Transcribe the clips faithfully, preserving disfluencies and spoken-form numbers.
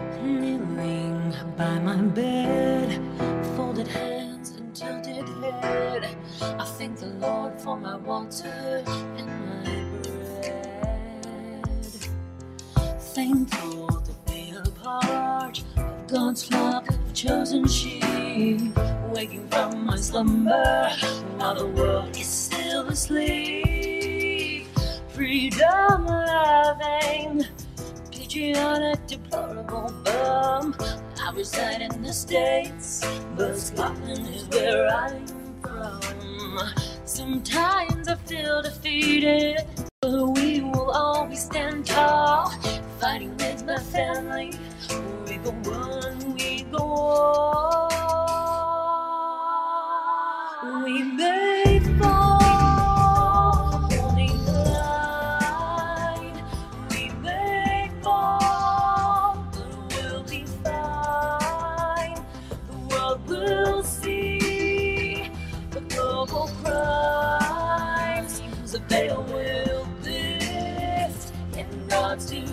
Kneeling by my bed, folded hands and tilted head, I thank the Lord for my water and my bread. Thankful to be a part of God's flock of chosen sheep, waking from my slumber while the world is still asleep. Freedom loving, patriotic, deplorable bum. I reside in the States, but Scotland is where I'm from. Sometimes I feel defeated, but we will always stand tall. Fighting with my family, we go on, we go on. We may fall, holding the line. We may fall, but we'll be fine. The world will see the global crimes. The veil will lift in God's due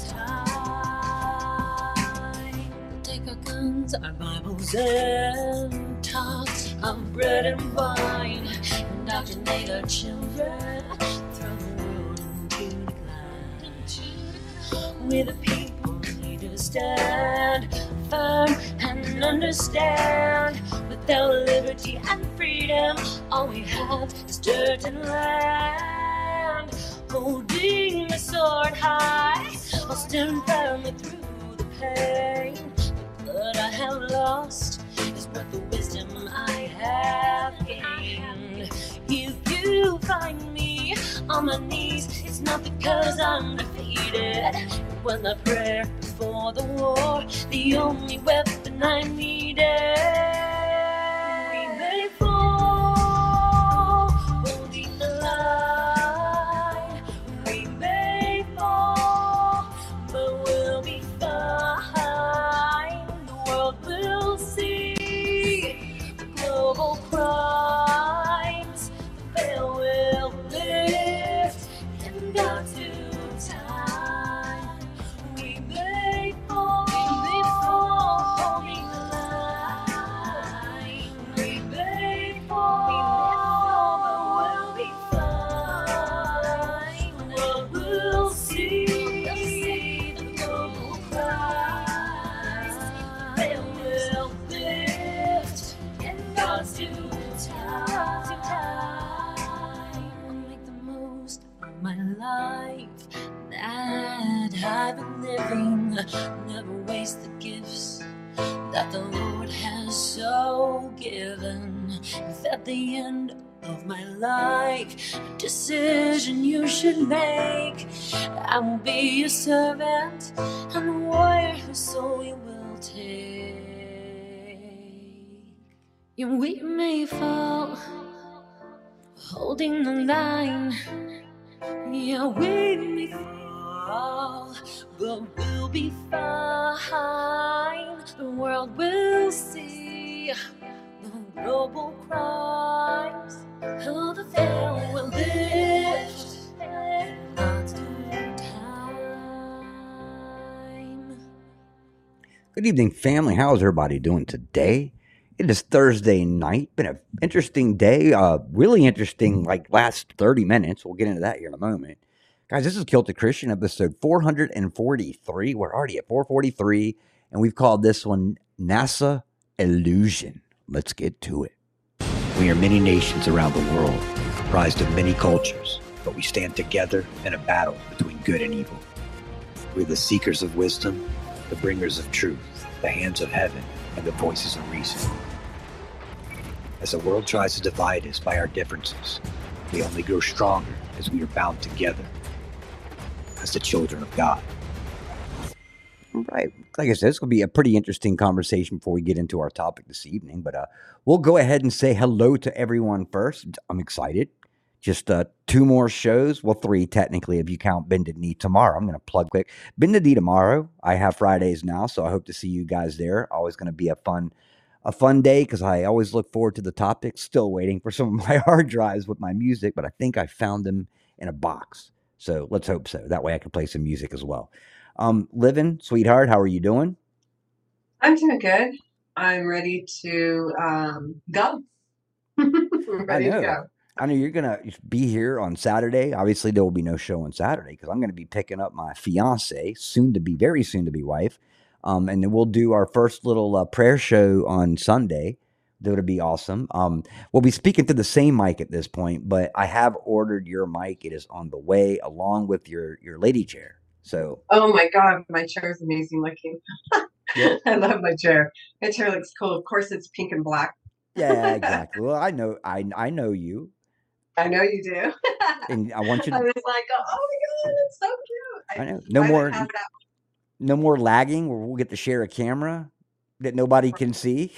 time. Take our guns, our Bibles, and talks of bread and wine. Indoctrinate our children, throw the world into decline. We the people need to stand firm and understand. Without liberty and freedom, all we have is dirt and land. Holding the sword high, I'll stand firmly through the pain. The blood I have lost is worth the wisdom I have gained. If you find me on my knees, it's not because I'm defeated. It was my prayer before the war, the only weapon I needed. We may fall, holding the line. We may fall, but we'll be fine. The world will see the global crimes. The veil will lift in God's due time. We may fall, we may fall, holding the line. We may fall, but we'll be fine. The world will see the global crimes. The veil will lift in God's due time. I'll make the most of my life that I've been living. Never waste the gifts that the Lord has so given. If at the end of my life, a decision you should make, I will be a servant and a warrior whose soul you will take. And we may fall, holding the line. Yeah, we may fall, but we'll be fine. The world will see the global crimes. Oh, the veil will lift in God's due time. Good evening, family. How's everybody doing today? It is Thursday night. Been an interesting day. Uh, really interesting, like last thirty minutes. We'll get into that here in a moment. Guys, this is Kilted Christian, episode four forty-three. We're already at four forty-three, and we've called this one NASA Illusion. Let's get to it. We are many nations around the world, comprised of many cultures, but we stand together in a battle between good and evil. We're the seekers of wisdom, the bringers of truth, the hands of heaven, and the voices of reason. As the world tries to divide us by our differences, we only grow stronger as we are bound together as the children of God. Right. Like I said, it's going to be a pretty interesting conversation before we get into our topic this evening. But uh, we'll go ahead and say hello to everyone first. I'm excited. Just uh, two more shows. Well, three technically if you count Bended Knee tomorrow. I'm going to plug quick. Bended Knee tomorrow. I have Fridays now, so I hope to see you guys there. Always going to be a fun a fun day because I always look forward to the topics. Still waiting for some of my hard drives with my music, but I think I found them in a box. So let's hope so. That way I can play some music as well. Um, Living, sweetheart, how are you doing? I'm doing good. I'm ready to um, go. I Ready to know. go. I know you're gonna be here on Saturday. Obviously, there will be no show on Saturday because I'm gonna be picking up my fiance, soon to be, very soon to be wife, um, and then we'll do our first little uh, prayer show on Sunday. That would be awesome. Um, we'll be speaking to the same mic at this point, but I have ordered your mic. It is on the way, along with your your lady chair. So, Oh my God, my chair is amazing looking. yeah, I love my chair. My chair looks cool. Of course, it's pink and black. yeah, exactly. Well, I know, I I know you, I know you do. and I want you I to. was like, oh my God, it's so cute. I I, know no I more. haven't had that. No more lagging where we'll get to share a camera that nobody can see.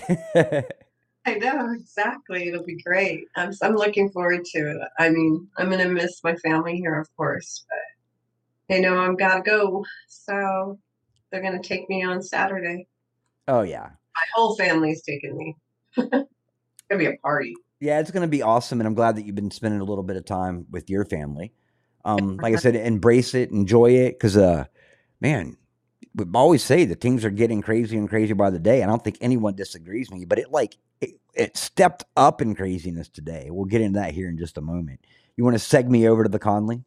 I know, exactly. It'll be great. I'm, I'm looking forward to it. I mean, I'm going to miss my family here, of course, but they know I've got to go. So they're going to take me on Saturday. Oh, yeah. My whole family's taking me. It's going to be a party. Yeah, it's going to be awesome. And I'm glad that you've been spending a little bit of time with your family. Um, like I said, embrace it, enjoy it. Because, uh, man, we always say that things are getting crazy and crazy by the day. I don't think anyone disagrees with me, but it like it, it stepped up in craziness today. We'll get into that here in just a moment. You want to seg me over to the Conley?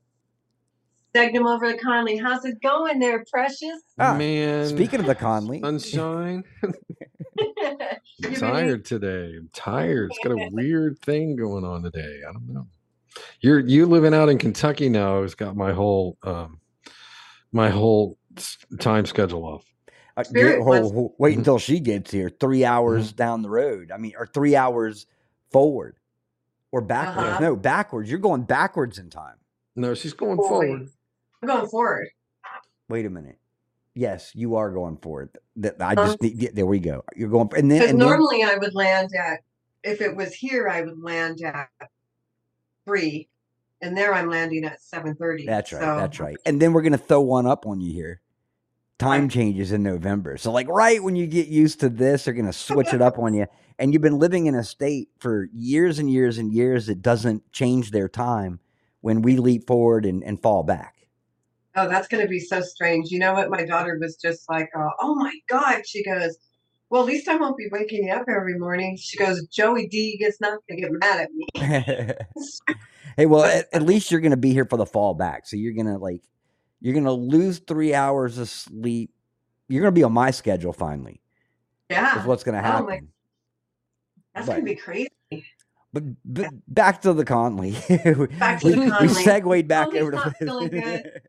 Seg them over to Conley. How's it going there, Precious? Ah, Man, speaking of the Conley, sunshine. I'm You been tired today. I'm tired. It's got a weird thing going on today. I don't know. You're you living out in Kentucky now. It's got my whole um, my whole s- time schedule off. Uh, Spirit get- wants- hold- hold- wait until she gets here. Three hours down the road. I mean, or three hours forward or backwards. Uh-huh. No, backwards. You're going backwards in time. No, she's going Boy. forward. I'm going forward. Wait a minute. Yes, you are going forward. That I Um, just need. yeah, there we go. You're going, and then Because and then, normally I would land at, if it was here, I would land at three, and there I'm landing at seven thirty. that's right. So, That's right. And then we're gonna throw one up on you here. Time Right. changes in November, so like right when you get used to this, they're gonna switch it up on you. And you've been living in a state for years and years and years that doesn't change their time when we leap forward and, and fall back. Oh, that's going to be so strange. You know what? My daughter was just like, uh, oh my God. She goes, well, at least I won't be waking you up every morning. She goes, Joey D is not going to get mad at me. Hey, well, at, at least you're going to be here for the fall back. So you're going to like, you're going to lose three hours of sleep. You're going to be on my schedule finally. Yeah. Is what's going to Oh happen. my- That's But- going to be crazy. But, but back to the Conley. Back to we, the we Conley. segued back Conley's over to not feeling good.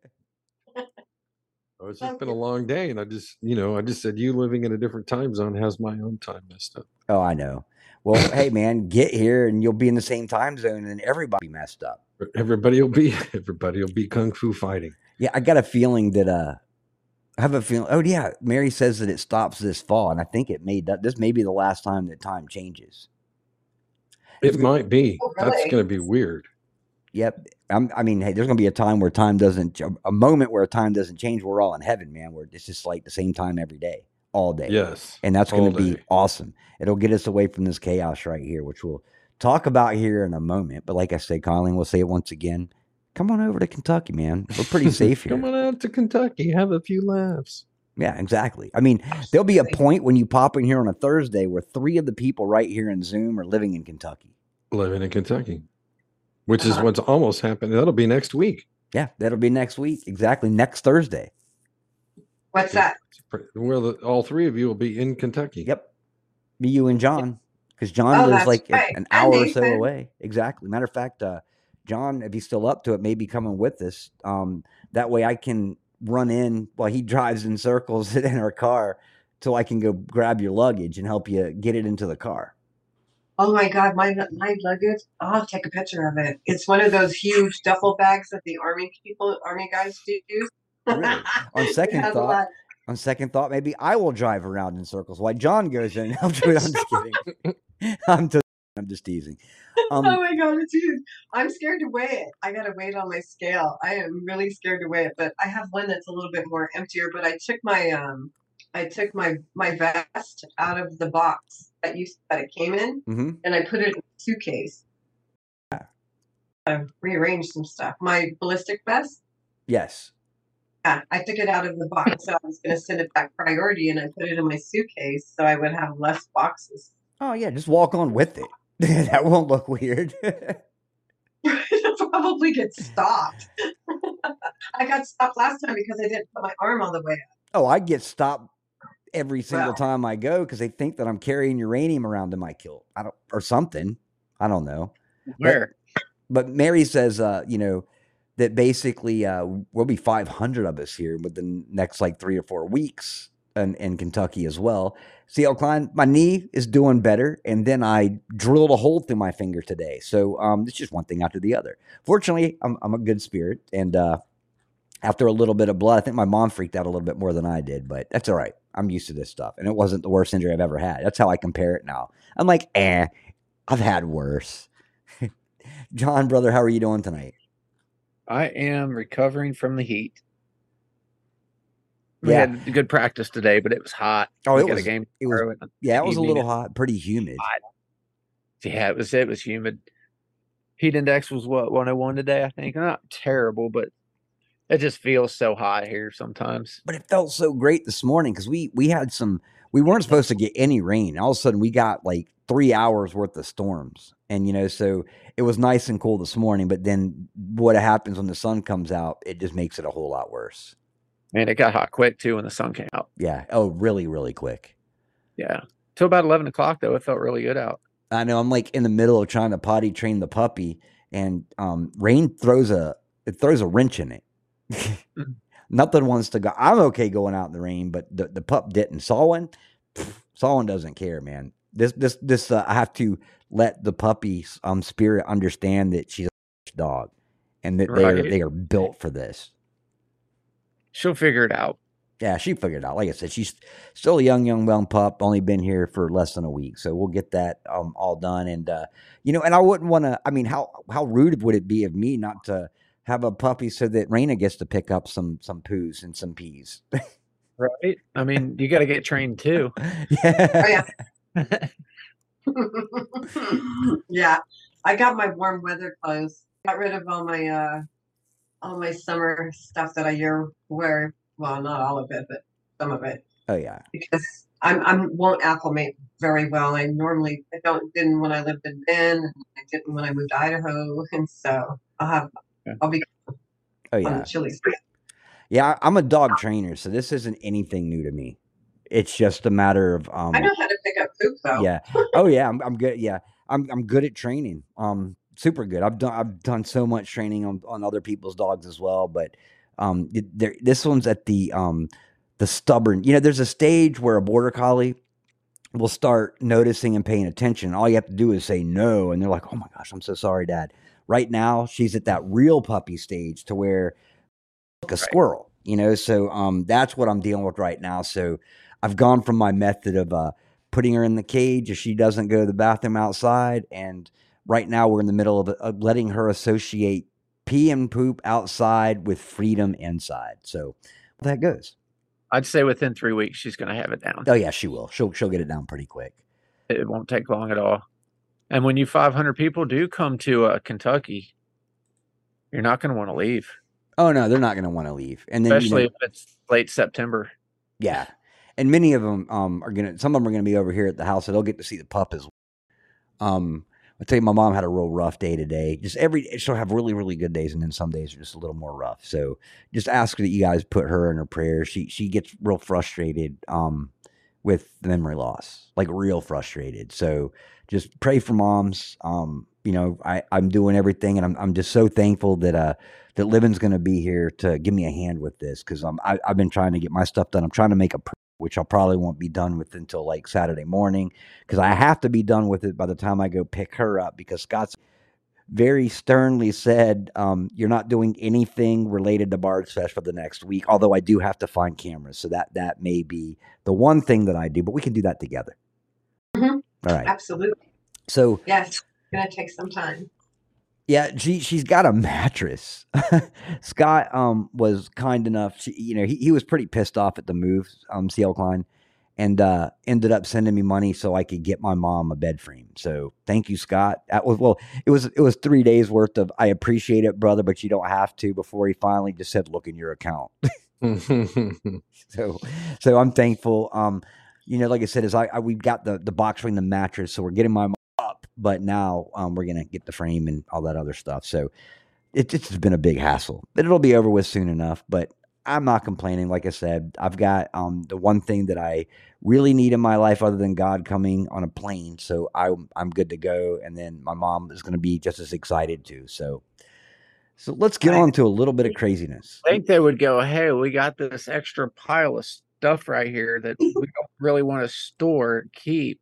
Oh, it's just been a long day, and I just, you know, I just said you living in a different time zone has my own time messed up. Oh, I know. Well, hey, man, get here and you'll be in the same time zone and everybody messed up. But everybody will be everybody will be kung fu fighting. Yeah, I got a feeling that uh I have a feeling oh yeah, Mary says that it stops this fall, and I think it may that this may be the last time that time changes. It might be. Oh, That's really? going to be weird. Yep. I'm, I mean, hey, there's gonna be a time where time doesn't a moment where time doesn't change. We're all in heaven, man, where it's just like the same time every day, all day. Yes. And that's going all to be day. awesome. It'll get us away from this chaos right here, which we'll talk about here in a moment. But like I said, Colleen, we'll say it once again. Come on over to Kentucky, man. We're pretty safe here. Come on out to Kentucky. Have a few laughs. Yeah, exactly. I mean, there'll be a point when you pop in here on a Thursday where three of the people right here in Zoom are living in Kentucky. Living in Kentucky, which is Uh-huh. what's almost happening. That'll be next week. Yeah, that'll be next week. Exactly. Next Thursday. What's that? Well, the, all three of you will be in Kentucky. Yep. Me, you, and John. Because John Oh, lives that's like a- right. an And hour or so Nathan. away. Exactly. Matter of fact, uh, John, if he's still up to it, may be coming with us. Um, that way I can run in while he drives in circles in our car till I can go grab your luggage and help you get it into the car. Oh my God, my my luggage. I'll take a picture of it. It's one of those huge duffel bags that the army people, army guys do use. Really? On It second has a thought, lot- On second thought, maybe I will drive around in circles while John goes in and helps you. I'm just kidding. I'm just, I'm just teasing. Um, oh my God, it's huge. I'm scared to weigh it. I gotta weigh it on my scale. I am really scared to weigh it, but I have one that's a little bit more emptier. But I took my um, I took my my vest out of the box that you that it came in, mhm. and I put it in a suitcase. I rearranged some stuff. My ballistic vest. Yes. Yeah, I took it out of the box, so I was going to send it back priority, and I put it in my suitcase so I would have less boxes. Oh yeah, just walk on with it. That won't look weird. It'll probably get stopped. I got stopped last time because I didn't put my arm all the way up. Oh, I get stopped every single Well. time I go because they think that I'm carrying uranium around in my kilt. I don't, or something. I don't know. Where? But, but Mary says, uh, you know, that basically uh, we'll be five hundred of us here within the next like three or four weeks in, in Kentucky as well. C L Klein, my knee is doing better, and then I drilled a hole through my finger today. So um, it's just one thing after the other. Fortunately, I'm, I'm a good spirit, and uh, after a little bit of blood, I think my mom freaked out a little bit more than I did, but that's all right. I'm used to this stuff, and it wasn't the worst injury I've ever had. That's how I compare it now. I'm like, eh, I've had worse. John, brother, how are you doing tonight? I am recovering from the heat. We Yeah. had good practice today, but it was hot. Oh, we it got was- a game. it was- tomorrow in Yeah, the it was a evening. little hot, pretty humid. Yeah, it was. It was humid. Heat index was what one oh one today, I think. Not terrible, but it just feels so hot here sometimes. But it felt so great this morning because we we had some. We weren't supposed to get any rain. All of a sudden, we got like three hours worth of storms, and you know, so it was nice and cool this morning. But then, what happens when the sun comes out? It just makes it a whole lot worse. And it got hot quick too when the sun came out. Yeah. Oh, really, really quick. Yeah. Till about eleven o'clock though, it felt really good out. I know. I'm like in the middle of trying to potty train the puppy, and um, rain throws a it throws a wrench in it. Nothing wants to go. I'm okay going out in the rain, but the, the pup didn't. Solon, Solon doesn't care, man. This this this uh, I have to let the puppy's um spirit understand that she's a dog, and that they are Right. they are built for this. She'll figure it out. Yeah, she figured it out. Like I said, she's still a young, young, young pup. Only been here for less than a week, so we'll get that um all done. And uh, you know, and I wouldn't want to. I mean, how how rude would it be of me not to have a puppy so that Raina gets to pick up some some poos and some peas? Right? I mean, you got to get trained too. Yeah. Oh, yeah. Yeah, I got my warm weather clothes. Got rid of all my uh all my summer stuff that I year wear. Well, not all of it, but some of it, Oh yeah. because I'm I'm won't acclimate very well. I normally I don't didn't when I lived in Bend, and I didn't when I moved to Idaho, and so I'll have Yeah. I'll be Oh on yeah. the chili. Yeah. I- I'm a dog trainer, so this isn't anything new to me. It's just a matter of um. I know how to pick up poop though. Yeah. Oh yeah. I'm I'm good. Yeah. I'm I'm good at training. Um, super good. I've done I've done so much training on, on other people's dogs as well, but um, it- there this one's at the um the stubborn. You know, there's a stage where a border collie will start noticing and paying attention. All you have to do is say no, and they're like, "Oh my gosh, I'm so sorry, Dad." Right now, she's at that real puppy stage to where like a squirrel. You know, so um, that's what I'm dealing with right now. So I've gone from my method of uh putting her in the cage if she doesn't go to the bathroom outside. And right now we're in the middle of, of letting her associate pee and poop outside with freedom inside. So that goes. I'd say within three weeks she's going to have it down. Oh yeah, she will. She'll, she'll get it down pretty quick. It won't take long at all. And when you five hundred people do come to uh, Kentucky, you're not going to want to leave, Oh no, they're not going to want to leave. And then, especially you know, if it's late September. yeah. And many of them um, are going to, some of them are going to be over here at the house, so they'll get to see the pup as well. Um, I tell you, my mom had a real rough day today. Just every, she'll have really, really good days, and then some days are just a little more rough. So just ask that you guys put her in her prayers. She she gets real frustrated um, with the memory loss, like real frustrated. So just pray for moms. Um, you know, I I'm doing everything, and I'm I'm just so thankful that uh that Living's going to be here to give me a hand with this, because um I, I've been trying to get my stuff done. I'm trying to make a pr- which I probably won't be done with until like Saturday morning, because I have to be done with it by the time I go pick her up, because Scott's very sternly said, um, you're not doing anything related to Bard's Fest for the next week, although I do have to find cameras. So that, that may be the one thing that I do, but we can do that together. Mhm. All right. Absolutely. So Yes, it's gonna take some time. yeah, she she's got a mattress. Scott um was kind enough. She, you know, he, he was pretty pissed off at the move, um, C L Klein, and uh, ended up sending me money so I could get my mom a bed frame. So thank you, Scott. That was well, it was it was three days worth of I appreciate it, brother, but you don't have to. Before he finally just said, "Look in your account." So, so I'm thankful. Um, you know, like I said, is I, I we've got the the box spring, the mattress, so we're getting my mom up, but now um we're gonna get the frame and all that other stuff. So it, it's been a big hassle, but it'll be over with soon enough. But I'm not complaining. Like I said, I've got um the one thing that I really need in my life other than God coming on a plane, so I I'm good to go. And then my mom is going to be just as excited too. So. So let's get I on to a little bit of craziness. think they would go, hey, we got this extra pile of stuff right here that we don't really want to store, keep.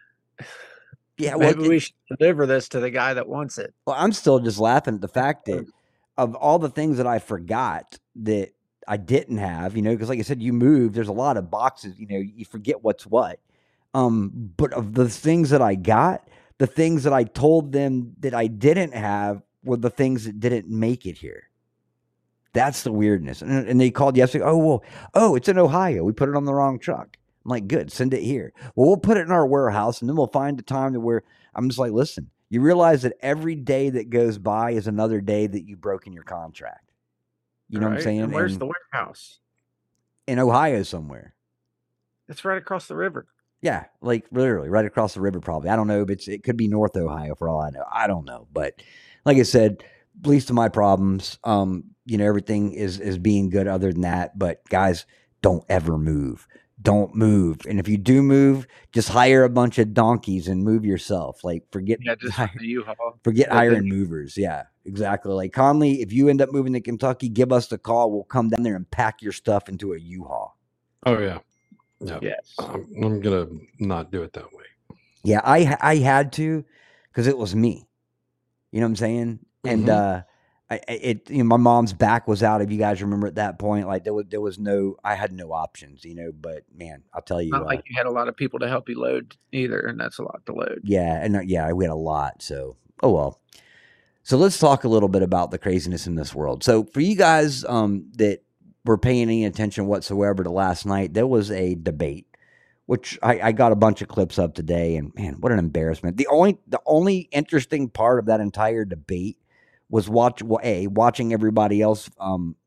Yeah, well, Maybe we should deliver this to the guy that wants it. well, I'm still just laughing at the fact that of all the things that I forgot that I didn't have, you know, because like I said, you move, there's a lot of boxes, you know, you forget what's what. Um, but of the things that I got, the things that I told them that I didn't have were the things that didn't make it here. That's the weirdness. And, and they called yesterday. Oh, well, oh, it's in Ohio. We put it on the wrong truck. I'm like, good, send it here. Well, we'll put it in our warehouse and then we'll find a time to where I'm just like, listen, you realize that every day that goes by is another day that you've broken your contract. You know Right? what I'm saying? And where's And the warehouse? in Ohio somewhere. It's right across the river. Yeah, like literally right across the river probably. I don't know, but it's, it could be North Ohio for all I know. I don't know. But like I said, least of my problems. Um, you know, everything is is being good other than that. But guys, don't ever move. Don't move. And if you do move, just hire a bunch of donkeys and move yourself. Like forget Yeah, just hi- the U-Haul. forget But hiring then- movers. Yeah, exactly. Like Conley, if you end up moving to Kentucky, give us the call. We'll come down there and pack your stuff into a U-Haul. Oh yeah, yeah. Yes. I'm, I'm gonna not do it that way. Yeah, I I had to because it was me. You know what I'm saying? And Mhm. uh, I I- it you know my mom's back was out. If you guys remember at that point, like there was there was no I had no options. You know, but man, I'll tell you, Not uh, like you had a lot of people to help you load either, and that's a lot to load. yeah, and uh, yeah, we had a lot. So oh well. So let's talk a little bit about the craziness in this world. So for you guys um, that were paying any attention whatsoever to last night, there was a debate, which I, I got a bunch of clips of today, and man, what an embarrassment. The only the only interesting part of that entire debate was watch well, a watching everybody else um,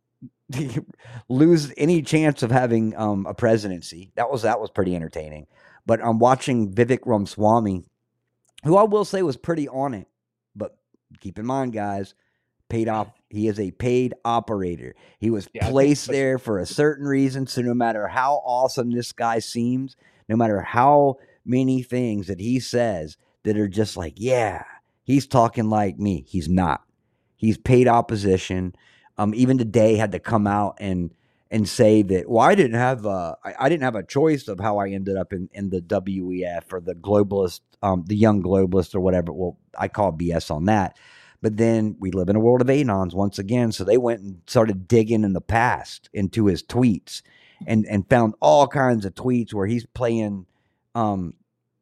lose any chance of having um, a presidency. That was that was pretty entertaining. But I'm watching Vivek Ramaswamy, who I will say was pretty on it. But keep in mind, guys, paid off. He is a paid operator. He was Yeah, I think placed that's- there for a certain reason. So no matter how awesome this guy seems, no matter how many things that he says that are just like, yeah, he's talking like me. He's not. He's paid opposition. Um, even today had to come out and and say that, well, I didn't have a, I, I didn't have a choice of how I ended up in, in the W E F or the globalist, um, the young globalist or whatever. Well, I call B S on that. But then we live in a world of anons once again. So they went and started digging in the past into his tweets and, and found all kinds of tweets where he's playing um,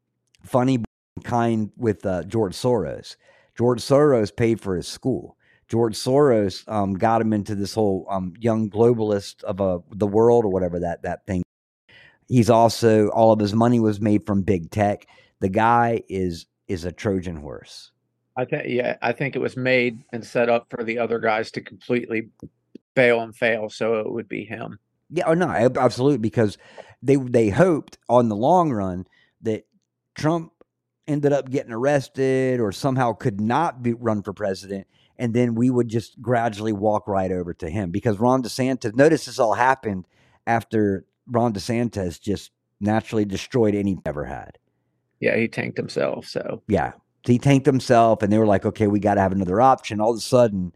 funny kind with uh, George Soros. George Soros paid for his school. George Soros um, got him into this whole um, young globalist of a, the world or whatever that, that thing. He's also, all of his money was made from big tech. The guy is is a Trojan horse. I think yeah, I think it was made and set up for the other guys to completely fail and fail, so it would be him. Yeah, oh no, absolutely, because they they hoped on the long run that Trump ended up getting arrested or somehow could not be run for president, and then we would just gradually walk right over to him. Because Ron DeSantis, notice this all happened after Ron DeSantis just naturally destroyed any he ever had. Yeah, he tanked himself. So Yeah, he tanked himself, and they were like, okay, we got to have another option. All of a sudden,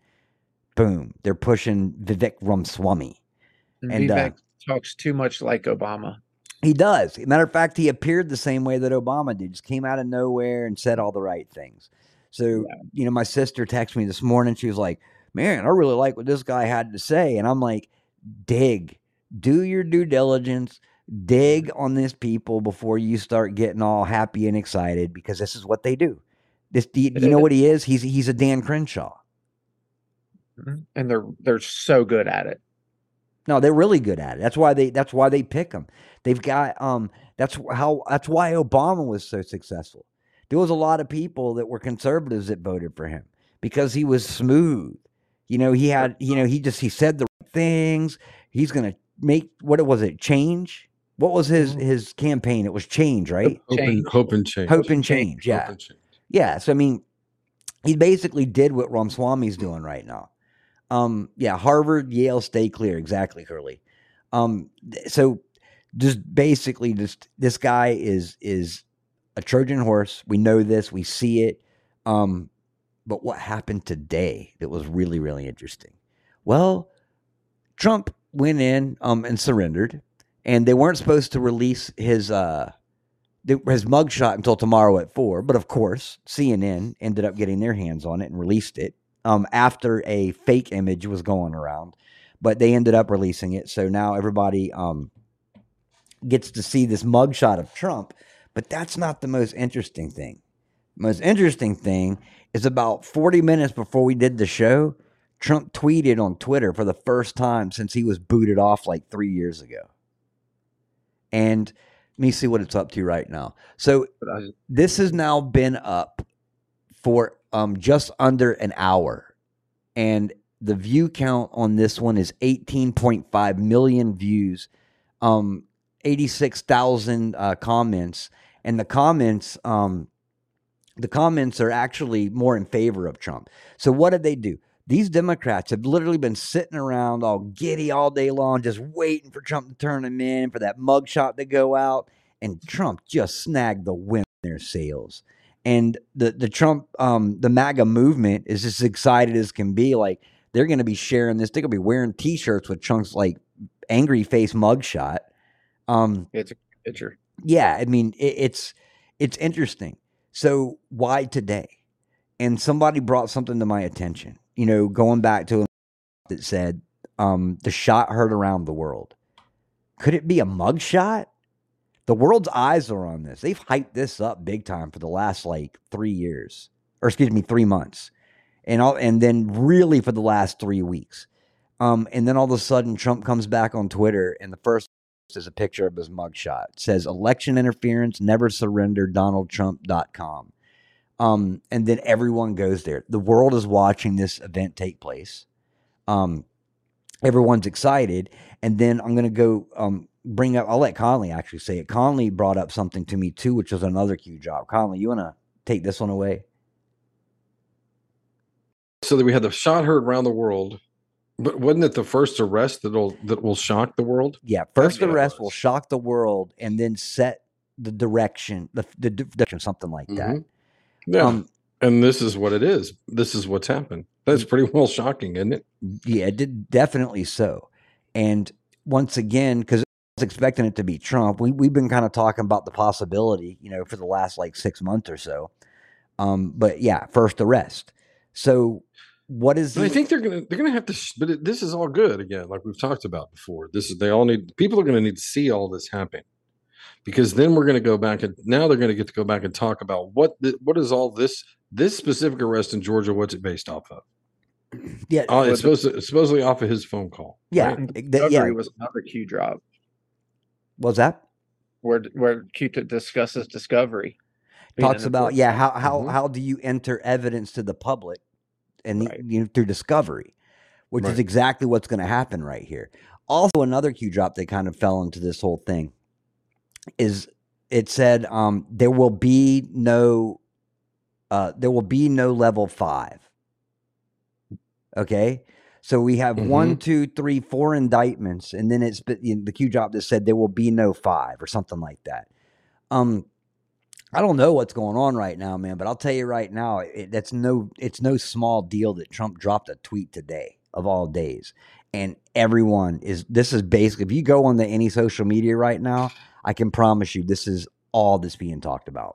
boom, they're pushing Vivek Ramaswamy. and And, uh, Vivek talks too much like Obama. He does. Matter of fact, he appeared the same way that Obama did. Just came out of nowhere and said all the right things. So, Yeah. you know, my sister texted me this morning. She was like, man, I really like what this guy had to say. And I'm like, dig, do your due diligence, dig on this people before you start getting all happy and excited, because this is what they do. This, do you, It you know is. what he is? He's he's a Dan Crenshaw. Mhm. And they're they're so good at it. No, they're really good at it. That's why they that's why they pick him. They've got um that's how that's why Obama was so successful. There was a lot of people that were conservatives that voted for him because he was smooth. You know, he had, you know, he just he said the right things. He's going to make, what was it? Change? What was his, Mhm. his campaign? It was change, right? Hope and, Change. hope and change. Hope and Change. change. Yeah. Hope and change. Yeah. So, I mean, he basically did what Ramaswamy's doing right now. Um, yeah, Harvard, Yale, stay clear. Exactly, Curly. Um, th- so just basically just this guy is is a Trojan horse. We know this, we see it. Um, but what happened today that was really, really interesting? Well, Trump went in um and surrendered, and they weren't supposed to release his uh his mugshot until tomorrow at four. But of course, C N N ended up getting their hands on it and released it um, after a fake image was going around. But they ended up releasing it. So now everybody um, gets to see this mugshot of Trump. But that's not the most interesting thing. The most interesting thing is about forty minutes before we did the show, Trump tweeted on Twitter for the first time since he was booted off like three years ago. And let me see what it's up to right now. So But I, this has now been up for um, just under an hour. And the view count on this one is eighteen point five million views, um, eighty-six thousand uh, comments. And the comments, um, the comments are actually more in favor of Trump. So what did they do? These Democrats have literally been sitting around all giddy all day long, just waiting for Trump to turn them in, for that mugshot to go out. And Trump just snagged the win in their sails. And the, the Trump, um, the MAGA movement is as excited as can be. Like, they're going to be sharing this. They're going to be wearing T-shirts with Trump's, like, angry face mugshot. Um, it's a picture. yeah, I mean, it, it's it's interesting. So why today? And somebody brought something to my attention. You know, going back to that said, um, the shot heard around the world. Could it be a mugshot? The world's eyes are on this. They've hyped this up big time for the last like three years, or excuse me, three months, and all, and then really for the last three weeks. Um, and then all of a sudden, Trump comes back on Twitter, and the first is a picture of his mugshot. It says election interference, never surrender, donald trump dot com. Um, and then everyone goes there. The world is watching this event take place. Um, everyone's excited. And then I'm going to go um, bring up, I'll let Conley actually say it. Conley brought up something to me too, which was another Q job. Conley, you want to take this one away? So that we had the shot heard around the world, but wasn't it the first arrest that'll that will shock the world? Yeah, first what it arrest was. will shock the world and then set the direction, the, the direction, something like that. Mhm. Yeah, Um, and this is what it is. This is what's happened. That's pretty well shocking, isn't it? Yeah, it did, definitely so. And once again, because I was expecting it to be Trump, we, we've been kind of talking about the possibility, you know, for the last like six months or so. Um, but yeah, first arrest. So what is But I the, think they're gonna they're gonna have to. Sh- but it, this is all good again, like we've talked about before. This is they all need. People are gonna need to see all this happen, because then we're gonna go back and now they're gonna get to go back and talk about what the, what is all this this specific arrest in Georgia. What's it based off of? yeah, Oh, Was it's it- supposed to, it's supposedly off of his phone call. yeah, right? And the that- yeah, discovery was another Q drop was that? where where Q t- discusses discovery. being Talks an about, important yeah, thing. how, how, Mhm. how do you enter evidence to the public and the- Right. you know, through discovery, which is Right. exactly what's going to happen right here. Also, another Q drop that kind of fell into this whole thing is it said um, there will be no uh, there will be no level five. Okay, so we have one, two, three, four indictments, and then it's you know, the Q drop that said there will be no five or something like that. Um, I don't know what's going on right now, man, but I'll tell you right now, it, that's no, it's no small deal that Trump dropped a tweet today of all days, and everyone is. This is basically, if you go on the any social media right now, I can promise you, this is all that's being talked about.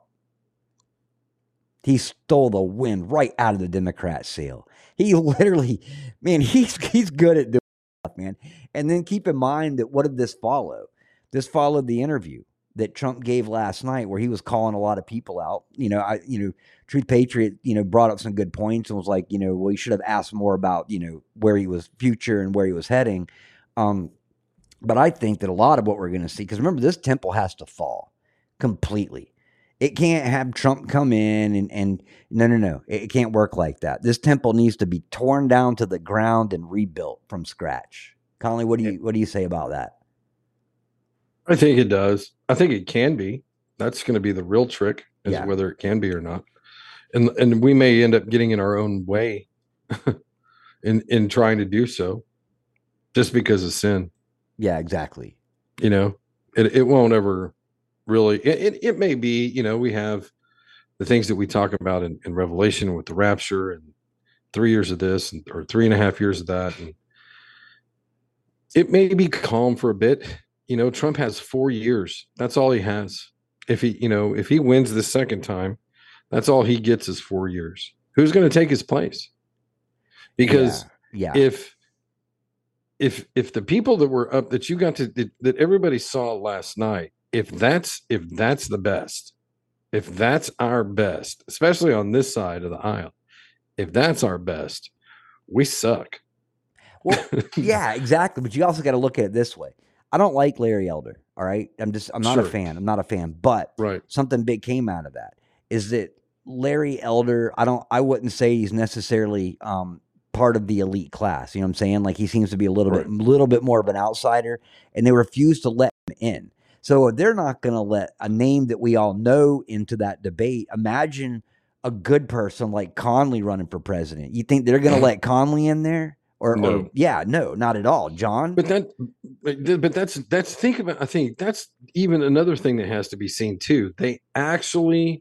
He stole the wind right out of the Democrat sail. He literally, man, he's he's good at doing stuff, man. And then keep in mind that what did this follow? This followed the interview that Trump gave last night, where he was calling a lot of people out. You know, I, you know, Truth Patriot, you know, brought up some good points and was like, you know, well, he should have asked more about, you know, where he was future and where he was heading. Um, but I think that a lot of what we're going to see, because remember, this temple has to fall completely. It can't have Trump come in and, and no, no, no. It, it can't work like that. This temple needs to be torn down to the ground and rebuilt from scratch. Conley, what do you what do you say about that? I think it does. I think it can be. That's going to be the real trick, is Yeah. whether it can be or not. And and we may end up getting in our own way in in trying to do so, just because of sin. Yeah, exactly. You know, it it won't ever really. It it, it may be. You know, we have the things that we talk about in, in Revelation with the rapture and three years of this and, or three and a half years of that, and it may be calm for a bit. You know, Trump has four years. That's all he has. If he, you know, if he wins the second time, that's all he gets is four years. Who's going to take his place? Because yeah, yeah. if if if the people that were up that you got to that, that everybody saw last night, if that's if that's the best, if that's our best, especially on this side of the aisle, if that's our best, we suck. Well, yeah, exactly. But you also got to look at it this way. I don't like Larry Elder. All right. I'm just, I'm not Sure. a fan. I'm not a fan. But Right. something big came out of that is that Larry Elder, I don't, I wouldn't say he's necessarily um, part of the elite class. You know what I'm saying? Like he seems to be a little Right. bit, little bit more of an outsider, and they refuse to let him in. So they're not going to let a name that we all know into that debate. Imagine a good person like Conley running for president. You think they're going to let Conley in there? Or, No. or yeah, no, not at all, John. But that, but but that's that's think about. I think that's even another thing that has to be seen too. They actually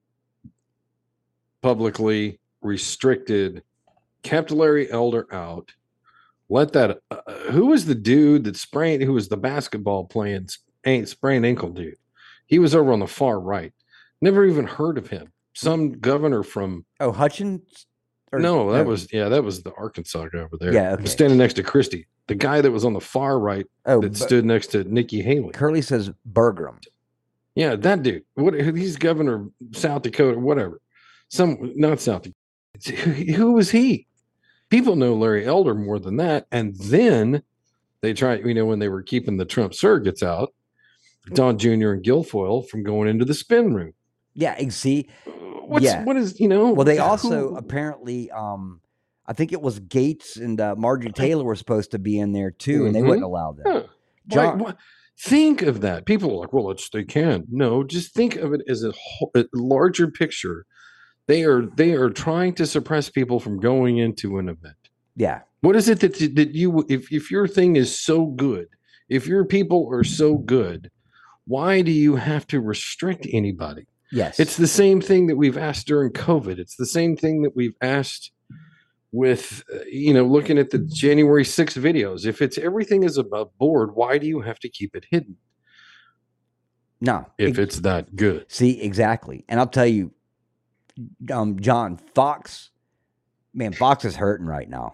publicly restricted, kept Larry Elder out. Let that. Uh, who was the dude that sprained? Who was the basketball playing ain't sprained ankle dude? He was over on the far right. Never even heard of him. Some governor from Oh, Hutchins. Or, no, that was yeah, that was the Arkansas guy over there. Yeah, okay. Standing next to Christie, the guy that was on the far right oh, that but stood next to Nikki Haley. Curly says Bergram. Yeah, that dude. What? He's governor of South Dakota, whatever. Some not South Dakota. Who, who was he? People know Larry Elder more than that. And then they tried, you know, when they were keeping the Trump surrogates out, Don Junior and Guilfoyle from going into the spin room. Yeah, and see, What's yeah. what is you know? Well, they also who- apparently, um, I think it was Gates and uh, Marjorie Taylor were supposed to be in there too, and they Mhm. wouldn't allow them. Huh. John- Why- why- think of that. People are like, well, it's they can. No, just think of it as a, whole, a larger picture. They are they are trying to suppress people from going into an event. Yeah, What is it that that you if if your thing is so good, if your people are so good, why do you have to restrict anybody? yes, It's the same thing that we've asked during COVID. It's the same thing that we've asked with, uh, you know, looking at the January sixth videos. If it's everything is above board, why do you have to keep it hidden no. if Ex- it's that good? see, exactly, and I'll tell you, um, John Fox, man, Fox is hurting right now.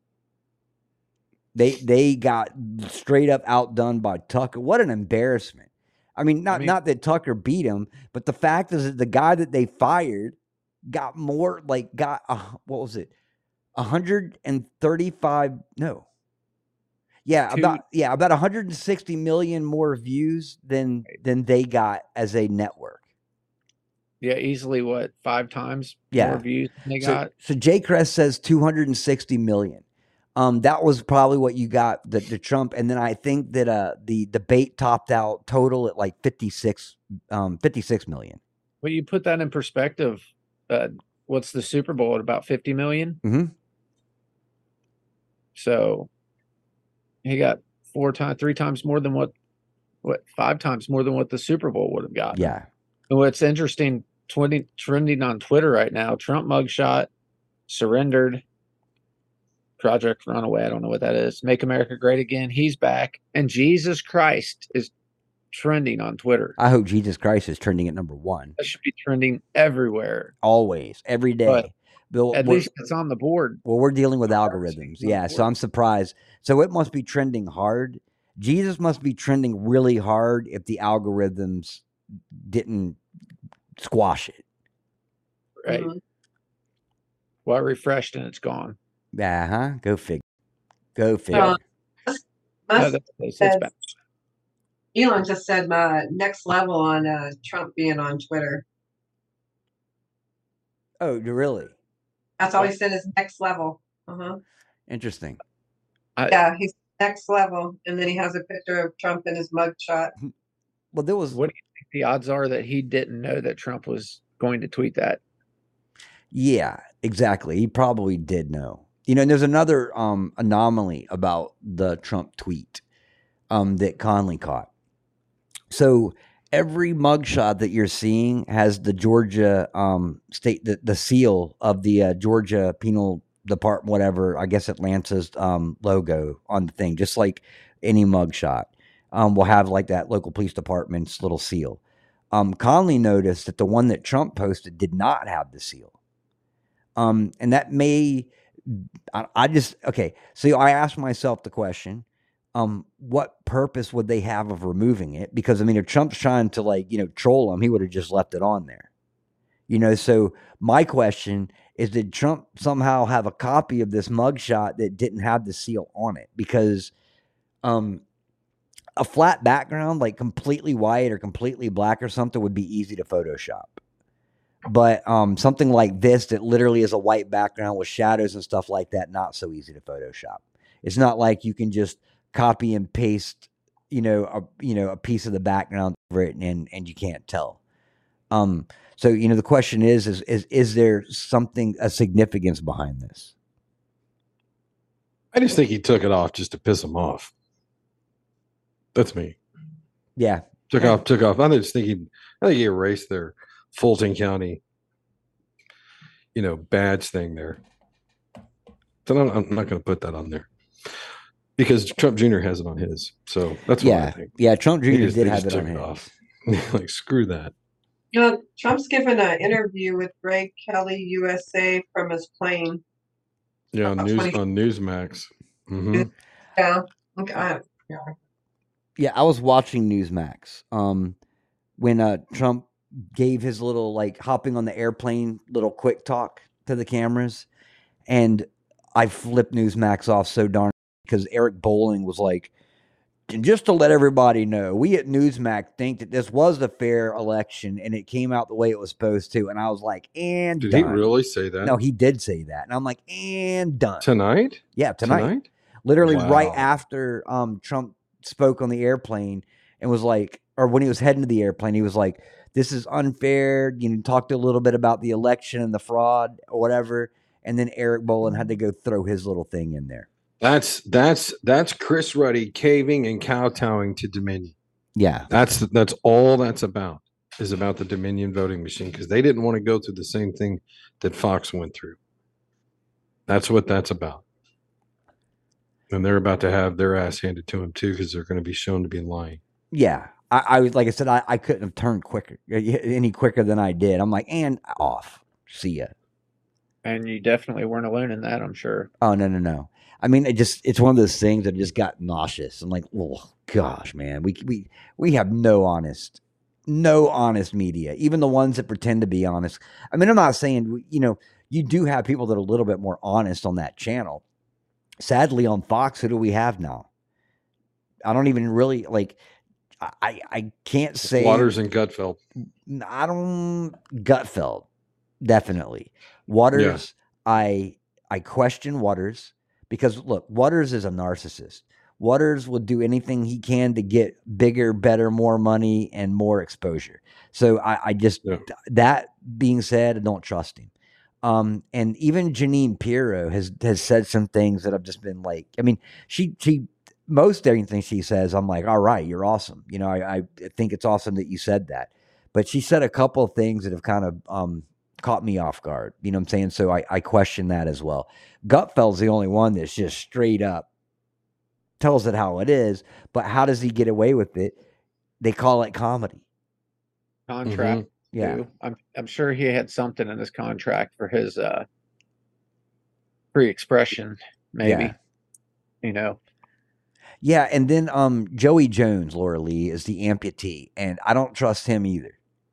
They they got straight up outdone by Tucker. What an embarrassment! I mean, not I mean- not that Tucker beat him, but the fact is that the guy that they fired got more, like got uh, what was it, one hundred thirty-five? No, yeah, Two- about yeah, about one hundred sixty million more views than than they got as a network. Yeah, easily what five times Yeah. more views than they So, got. so J Crest says two hundred sixty million. Um, that was probably what you got the, the Trump, and then I think that uh the debate topped out total at like fifty-six, um, fifty-six million. Well, you put that in perspective. Uh, what's the Super Bowl at about fifty million? Mhm. So he got four times, three times more than what, what five times more than what the Super Bowl would have got. Yeah, And what's interesting, twenty trending on Twitter right now, Trump mugshot, surrendered, Project Runaway. I don't know what that is. Make America Great Again. He's back. And Jesus Christ is trending on Twitter. I hope Jesus Christ is trending at number one That should be trending everywhere. always, every day. But Bill, At we're- least it's on the board. well, we're dealing with Our algorithms, thing's on yeah. the So I'm surprised. So it must be trending hard. Jesus must be trending really hard if the algorithms didn't squash it. Right. Mhm. Well, I refreshed and it's gone. Uh huh. Go figure. Go figure. Uh, No, Musk- that's, it's says- back. Elon just said my next level on uh, Trump being on Twitter. oh, really? That's all he said is next level. Uh-huh. Interesting. I, Yeah, he's Next level. And then he has a picture of Trump in his mugshot. Well, there was. What do you think the odds are that he didn't know that Trump was going to tweet that? Yeah, exactly. He probably did know. You know, and there's another um, anomaly about the Trump tweet um, that Conley caught. So every mugshot that you're seeing has the Georgia um, state, the, the seal of the uh, Georgia Penal Department, whatever, I guess Atlanta's um, logo on the thing, just like any mugshot um, will have like that local police department's little seal. Um, Conley noticed that the one that Trump posted did not have the seal. Um, and that may, I, I just, okay. So I asked myself the question, um, what purpose would they have of removing it? Because I mean, if Trump's trying to like, you know, troll him, he would have just left it on there, you know? So my question is, did Trump somehow have a copy of this mugshot that didn't have the seal on it? Because, um, a flat background, like completely white or completely black or something, would be easy to Photoshop. But um, something like this that literally is a white background with shadows and stuff like that, not so easy to Photoshop. It's not like you can just copy and paste, you know, a, you know, a piece of the background over it and and you can't tell. Um, so you know, the question is, is is is there something, a significance behind this? I just think he took it off just to piss him off. That's me. Yeah, Took Yeah. off, took off. I just think he, I think he erased their Fulton County, you know, badge thing there. So I'm, I'm not going to put that on there because Trump Junior has it on his. So that's what I yeah, think. yeah. Trump He Junior just- did they have just it on took his. off. Like, screw that. You know, Trump's given an interview with Greg Kelly, U S A, from his plane. Yeah, on About news twenty on Newsmax. hmm Yeah. Okay. I, yeah. Yeah, I was watching Newsmax um, when uh, Trump gave his little like hopping on the airplane little quick talk to the cameras, and I flipped Newsmax off so darn because Eric Bolling was like, "And just to let everybody know, we at Newsmax think that this was a fair election and it came out the way it was supposed to." And I was like, "And Did done." he really say that? No, he did say that, and I'm like, "And done." Tonight? Yeah, tonight. Tonight? Literally right Wow. after um, Trump spoke on the airplane and was like, or when he was heading to the airplane, he was like, "This is unfair." You know, talked a little bit about the election and the fraud or whatever. And then Eric Bolin had to go throw his little thing in there. That's that's that's Chris Ruddy caving and kowtowing to Dominion. Yeah. That's that's all that's about, is about the Dominion voting machine, because they didn't want to go through the same thing that Fox went through. That's what that's about. And they're about to have their ass handed to them too, because they're going to be shown to be lying. Yeah. I, I was, like I said, I, I couldn't have turned quicker, any quicker than I did. I'm like, and off. See ya. And you definitely weren't alone in that, I'm sure. Oh, no, no, no. I mean, it just, it's one of those things that just got nauseous. I'm like, oh gosh, man, we, we, we have no honest, no honest media, even the ones that pretend to be honest. I mean, I'm not saying, you know, you do have people that are a little bit more honest on that channel. Sadly, on Fox, who do we have now? I don't even really like, I, I can't say Waters and Gutfeld. I don't Gutfeld, definitely. Waters, yeah. I I question Waters because look, Waters is a narcissist. Waters will do anything he can to get bigger, better, more money, and more exposure. So I, I just yeah. that being said, I don't trust him. Um, and even Jeanine Pirro has has said some things that have just been like, I mean, she she. Most everything she says, I'm like, all right, you're awesome. You know, I, I think it's awesome that you said that. But she said a couple of things that have kind of um, caught me off guard. You know what I'm saying? So I, I question that as well. Gutfeld's the only one that's just straight up tells it how it is. But how does he get away with it? They call it comedy. Contract. Mm-hmm. Yeah. Too. I'm I'm sure he had something in his contract for his uh, free expression, maybe. Yeah. You know. Yeah, and then um, Joey Jones, Laura Lee, is the amputee, and I don't trust him either.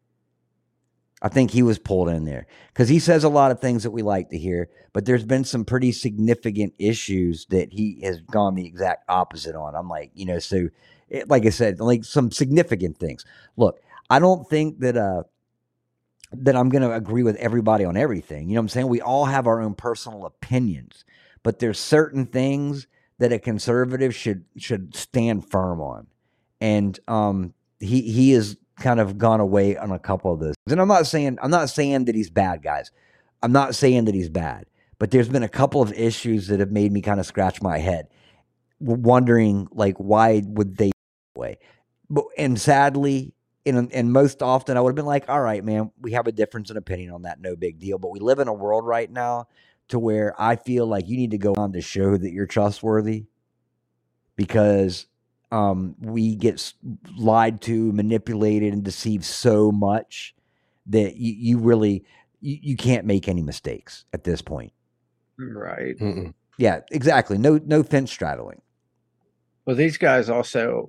I think he was pulled in there because he says a lot of things that we like to hear, but there's been some pretty significant issues that he has gone the exact opposite on. I'm like, you know, so it, like I said, like some significant things. Look, I don't think that uh, that I'm going to agree with everybody on everything. You know what I'm saying? We all have our own personal opinions, but there's certain things that a conservative should should stand firm on. And um, he he has kind of gone away on a couple of those. And I'm not saying I'm not saying that he's bad, guys. I'm not saying that he's bad, but there's been a couple of issues that have made me kind of scratch my head, wondering like why would they away. But and sadly, and and most often I would have been like, all right, man, we have a difference in opinion on that, no big deal. But we live in a world right now to where I feel like you need to go on to show that you're trustworthy, because um, we get lied to, manipulated, and deceived so much that you, you really you, you can't make any mistakes at this point. Right. Mm-mm. Yeah, exactly. No no fence straddling. Well, these guys also,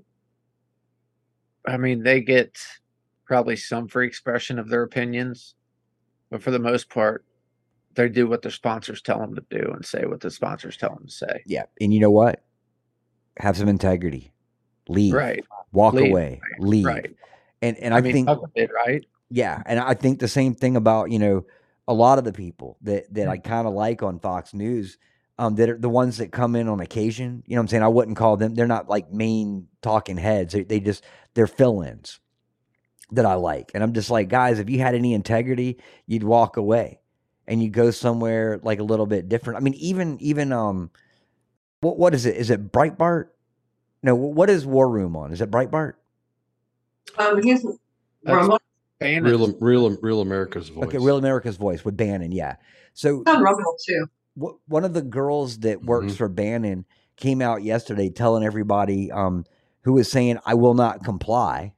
I mean, they get probably some free expression of their opinions, but for the most part, they do what their sponsors tell them to do and say what the sponsors tell them to say. Yeah, and you know what? Have some integrity. Leave. Right. Walk Leave. away. Leave. Right. And and I, I, mean, think Tucker did, right? yeah, and I think the same thing about, you know, a lot of the people that that I kind of like on Fox News, um, that are the ones that come in on occasion. You know what I'm saying? I wouldn't call them, they're not like main talking heads. They, they just, they're fill-ins that I like. And I'm just like, guys, if you had any integrity, you'd walk away and you go somewhere like a little bit different. I mean, even, even, um, what, what is it? Is it Breitbart? No, what is War Room on? Is it Breitbart? Um, he's That's- Rumble. Bannon. Real, real, real America's voice. Okay, Real America's Voice with Bannon, yeah. So He's on Rumble too. wh- one of the girls that works Mhm. for Bannon came out yesterday telling everybody um, who was saying, I will not comply.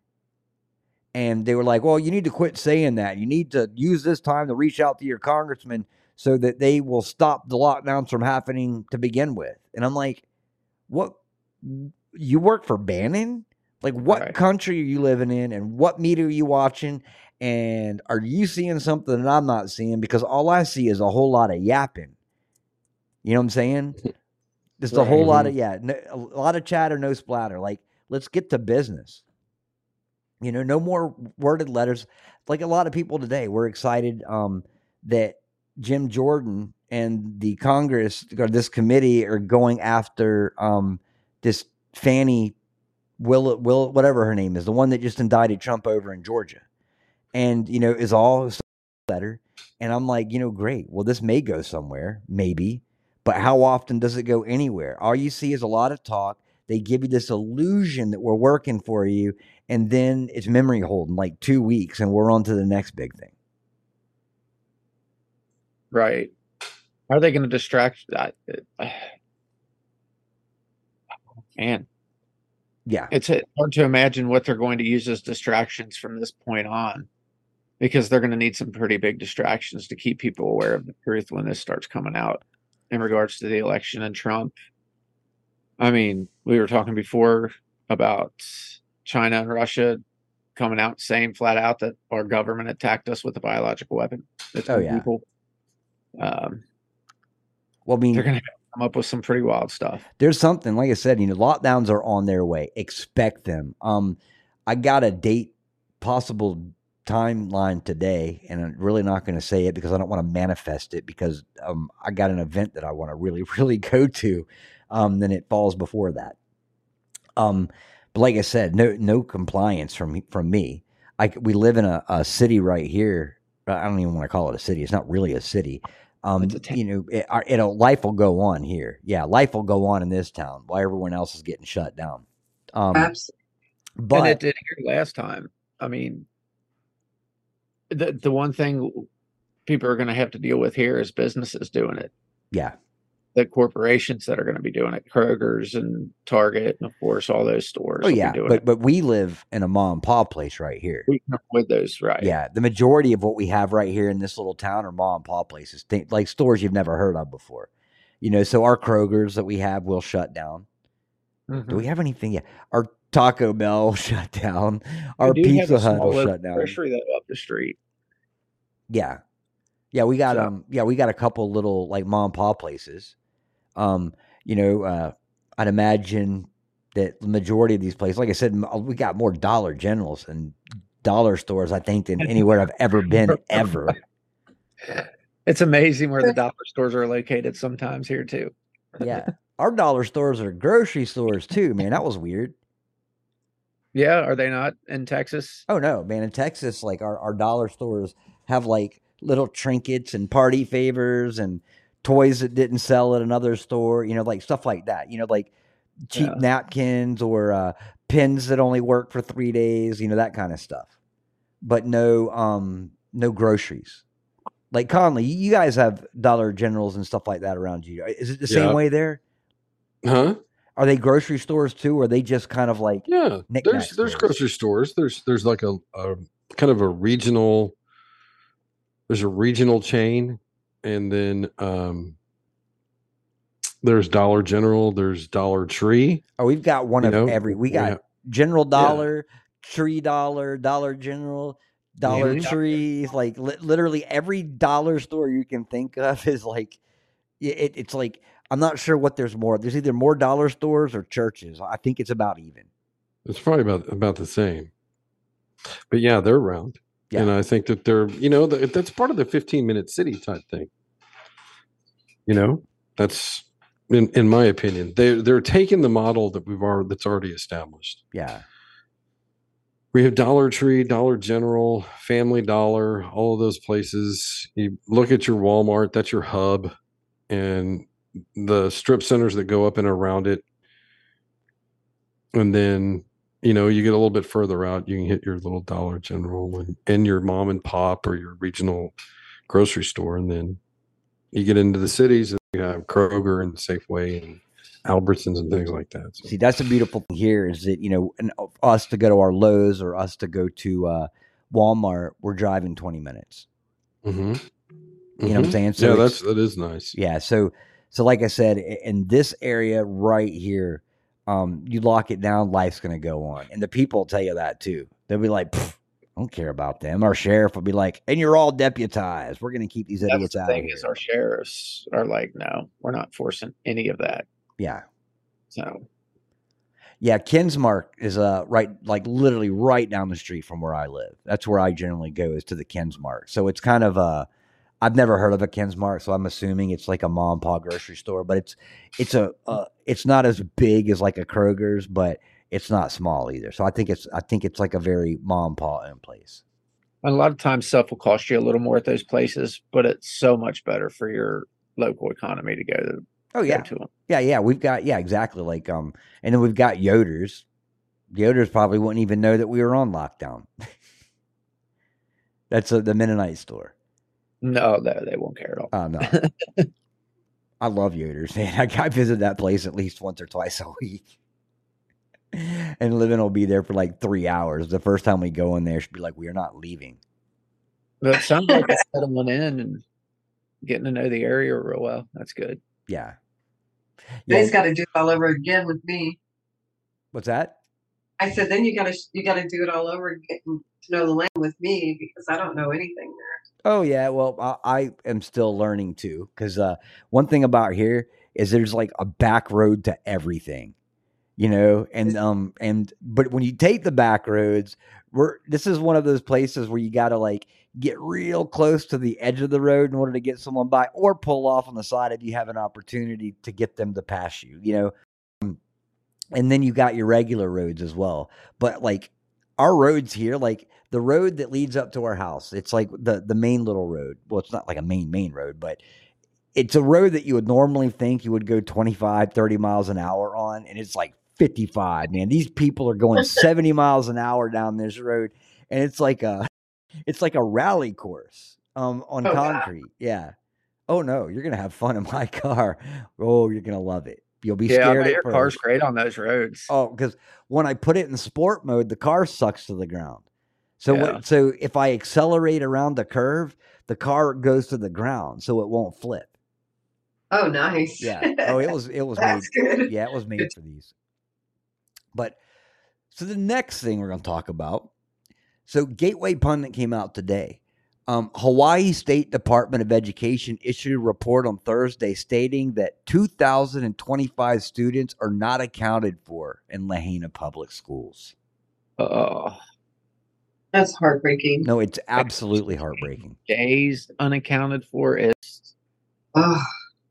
And they were like, well, you need to quit saying that. You need to use this time to reach out to your congressman so that they will stop the lockdowns from happening to begin with. And I'm like, what? You work for Bannon? Like, what Right. country are you living in, and what media are you watching? And are you seeing something that I'm not seeing? Because all I see is a whole lot of yapping. You know what I'm saying? Just a Right. whole lot of, yeah, no, a lot of chatter, no splatter. Like, let's get to business. You know, no more worded letters. Like a lot of people today, we're excited um, that Jim Jordan and the Congress or this committee are going after um, this Fannie Will, Will, whatever her name is, the one that just indicted Trump over in Georgia, and you know is all letter. And I'm like, you know, great. Well, this may go somewhere, maybe, but how often does it go anywhere? All you see is a lot of talk. They give you this illusion that we're working for you, and then it's memory holding like two weeks, and we're on to the next big thing. Right. How are they going to distract that? Man, Yeah, it's hard to imagine what they're going to use as distractions from this point on, because they're going to need some pretty big distractions to keep people aware of the truth when this starts coming out in regards to the election and Trump. I mean, we were talking before about China and Russia coming out saying flat out that our government attacked us with a biological weapon. That's Oh, yeah. people. Um, well, I mean, they're going to come up with some pretty wild stuff. there's something, like I said, you know, lockdowns are on their way. Expect them. Um, I got a date, possible timeline today, and I'm really not going to say it because I don't want to manifest it, because um, I got an event that I want to really, really go to. Um, then it falls before that. Um, but like I said, no, no compliance from from me. I we live in a, a city right here. I don't even want to call it a city. It's not really a city. Um, It's a town. you know, it, our- you know, life will go on here. Yeah, life will go on in this town while everyone else is getting shut down. Um, Absolutely. but and it did here last time. I mean, the the one thing people are going to have to deal with here is businesses doing it. yeah, The corporations that are going to be doing it, Kroger's and Target, and of course all those stores. oh will be yeah, doing but it. but we live in a mom and pop place right here. We can avoid those, right? Yeah, the majority of what we have right here in this little town are mom and pop places, th- like stores you've never heard of before. You know, so our Kroger's that we have will shut down. Mhm. Do we have anything yet? Our Taco Bell will shut down. Our We do have Pizza a Hut small will local shut down. grocery though up the street. Yeah, yeah, we got So- um, yeah, we got a couple little like mom and pop places. Um, you know, uh, I'd imagine that the majority of these places, like I said, m- we got more Dollar Generals and dollar stores, I think, than anywhere I've ever been ever. It's amazing where the dollar stores are located sometimes here too. Yeah, our dollar stores are grocery stores too, man. That was weird. Yeah, are they not in Texas? Oh no, man! In Texas, like our, our dollar stores have like little trinkets and party favors and toys that didn't sell at another store. You know, like stuff like that. You know, like cheap Yeah. napkins or uh, pins that only work for three days. You know, that kind of stuff. But no, um, no groceries. Like Conley, you guys have Dollar Generals and stuff like that around you. Is it the same Yeah. way there? Huh? Are they grocery stores too, or are they just kind of like Yeah. knick-knack There's there's stores? grocery stores. There's there's like a, a kind of a regional. There's a regional chain, and then um, there's Dollar General. There's Dollar Tree. Oh, we've got one You of know, every. We we got have- General Dollar, Tree Dollar, Dollar General, Dollar Mhm. Trees. Like li- literally every dollar store you can think of is like, it, it's like, I'm not sure what there's more. There's either more dollar stores or churches. I think it's about even. It's probably about about the same. But yeah, they're around. Yeah. And I think that they're, you know, the, that's part of the fifteen minute city type thing. You know, that's in, in my opinion, they they're taking the model that we've already that's already established. Yeah. We have Dollar Tree, Dollar General, Family Dollar, all of those places. You look at your Walmart, that's your hub, and the strip centers that go up and around it. And then, you know, you get a little bit further out, you can hit your little Dollar General and, and your mom and pop or your regional grocery store. And then you get into the cities and you have Kroger and Safeway and Albertsons and things like that. So, See, that's the beautiful thing here is that, you know, and us to go to our Lowe's or us to go to uh, Walmart, we're driving twenty minutes. mm-hmm. You know what I'm saying? So yeah, it's- that's that is nice. Yeah. So, so like I said, i- in this area right here, um, you lock it down, life's going to go on. And the people will tell you that too. They'll be like, "Pfft, I don't care about them. Our sheriff will be like, and you're all deputized. We're going to keep these That's idiots the out of thing here. is our sheriffs are like, no, we're not forcing any of that. Yeah. So Yeah. Kinsmark is uh, right, like literally right down the street from where I live. That's where I generally go is to the Kinsmark. So it's kind of a, I've never heard of a Kinsmark, so I'm assuming it's like a mom and pop grocery store, but it's it's a uh, it's not as big as like a Kroger's, but it's not small either. So I think it's I think it's like a very mom and pop owned place. a lot of times stuff will cost you a little more at those places, but it's so much better for your local economy to go to, Oh yeah, go to them. yeah, yeah. We've got yeah, exactly. Like um, and then we've got Yoder's. Yoder's probably wouldn't even know that we were on lockdown. That's a, the Mennonite store. No, they, they won't care at all. Oh no, I love Yoder's, man. I, I visit that place at least once or twice a week. And Living will be there for like three hours. The first time we go in there, she'll be like, "We are not leaving." But it sounds like it's settling in and getting to know the area real well. That's good. Yeah. Then Yeah. he's got to do it all over again with me. What's that? I said, then you got to you got to do it all over again to know the land with me because I don't know anything there. Oh yeah. Well, I, I am still learning too. Because uh, one thing about here is there's like a back road to everything, you know. And um and but when you take the back roads, we're this is one of those places where you got to like get real close to the edge of the road in order to get someone by, or pull off on the side if you have an opportunity to get them to pass you, you know. Um, and then you got your regular roads as well. But like our roads here, like the road that leads up to our house, it's like the the main little road. Well, it's not like a main main road, but it's a road that you would normally think you would go twenty-five, thirty miles an hour on, and it's like fifty-five, man. These people are going seventy miles an hour down this road, and it's like a it's like a rally course um on Oh, wow. concrete. Yeah. Oh no, you're gonna have fun in my car. Oh, you're gonna love it. You'll be Yeah, I scared bet at your first. car's great on those roads. Oh, because when I put it in sport mode, the car sucks to the ground. So Yeah. what, so if I accelerate around the curve, the car goes to the ground, so it won't flip. Oh, nice. Yeah. Oh, it was it was made. That's good. Yeah, it was made for these. But so the next thing we're going to talk about. So Gateway Pundit came out today. Um, Hawaii State Department of Education issued a report on Thursday stating that two thousand twenty-five students are not accounted for in Lahaina public schools. Oh, That's heartbreaking. No, it's absolutely heartbreaking. days unaccounted for. It's Oh,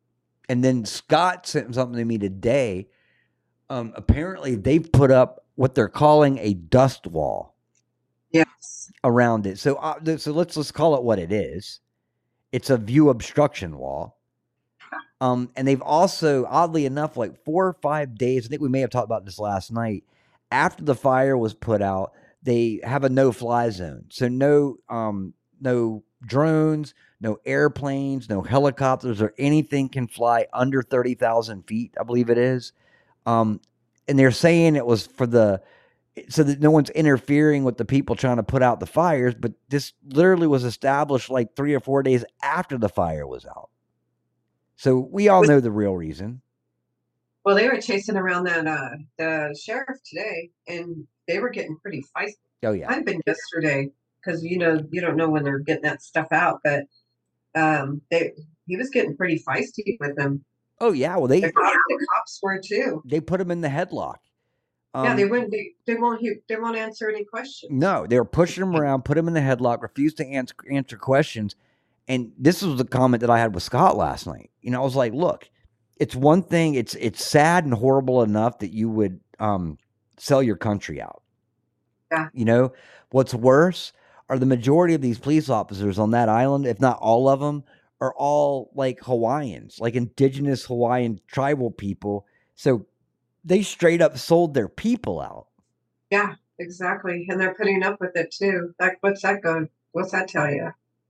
And then Scott sent something to me today. Um, apparently, they've put up what they're calling a dust wall. Yes. Around it. So, uh, so let's let's call it what it is. It's a view obstruction wall. Um, and they've also, oddly enough, like four or five days. I think we may have talked about this last night. After the fire was put out, they have a no-fly zone. So no, um, no drones, no airplanes, no helicopters, or anything can fly under thirty thousand feet, I believe it is. Um, and they're saying it was for the, so that no one's interfering with the people trying to put out the fires. But this literally was established like three or four days after the fire was out. So we all know the real reason. Well, they were chasing around that uh, the sheriff today, and they were getting pretty feisty. Oh yeah, I've been yesterday because you know you don't know when they're getting that stuff out, but um, they he was getting pretty feisty with them. Oh yeah, well they the cops, the cops were too. They put him in the headlock. Um, yeah, they wouldn't. They, they won't. They won't answer any questions. No, they were pushing him around, put him in the headlock, refused to answer answer questions. And this was the comment that I had with Scott last night. You know, I was like, look, it's one thing. It's it's sad and horrible enough that you would um, sell your country out. Yeah. You know, what's worse are the majority of these police officers on that island, if not all of them, are all like Hawaiians, like indigenous Hawaiian tribal people. So they straight up sold their people out. Yeah, exactly. And they're putting up with it too. Like, what's that going? What's that tell you?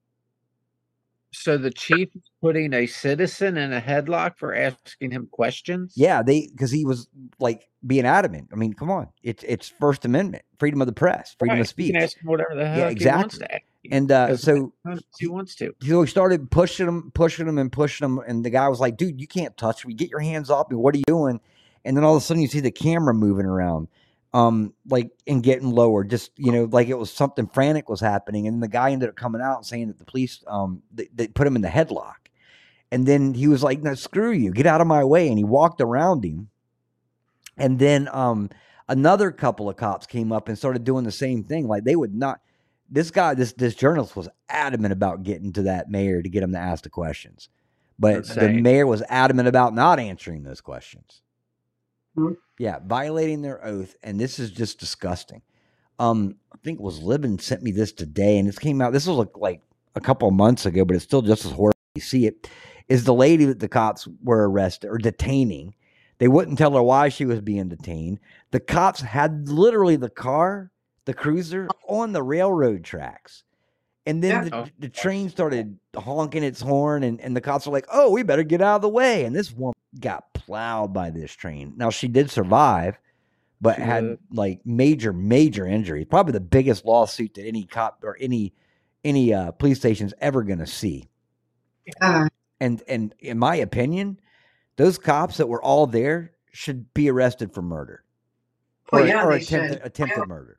So the chief is putting a citizen in a headlock for asking him questions? Yeah, they because he was like being adamant. I mean, come on, it's it's First Amendment, freedom of the press, freedom right. of speech. He can ask him whatever the hell yeah, exactly. he wants to ask. And uh, so he wants to. So he started pushing him, pushing him, and pushing him. And the guy was like, "Dude, you can't touch me. Get your hands off me. What are you doing?" And then all of a sudden, you see the camera moving around, um, like and getting lower. Just you know, like it was something frantic was happening. And the guy ended up coming out and saying that the police, um, they, they put him in the headlock. And then he was like, "No, screw you. Get out of my way." And he walked around him. And then um, another couple of cops came up and started doing the same thing. Like they would not. This guy, this this journalist was adamant about getting to that mayor to get him to ask the questions. But the mayor was adamant about not answering those questions. Mm-hmm. Yeah, violating their oath. And this is just disgusting. Um, I think it was Libin sent me this today, and this came out. This was like a couple of months ago, but it's still just as horrible. You see it. Is the lady that the cops were arrested or detaining. They wouldn't tell her why she was being detained. The cops had literally the car, the cruiser, on the railroad tracks. And then yeah. the, the train started honking its horn, and, and the cops were like, "Oh, we better get out of the way." And this woman got plowed by this train. Now, she did survive, but yeah. had like major, major injuries. Probably the biggest lawsuit that any cop or any any uh, police station's ever going to see. Uh, and and in my opinion, those cops that were all there should be arrested for murder. Well, or, yeah, or they attempted, should. attempted yeah. murder.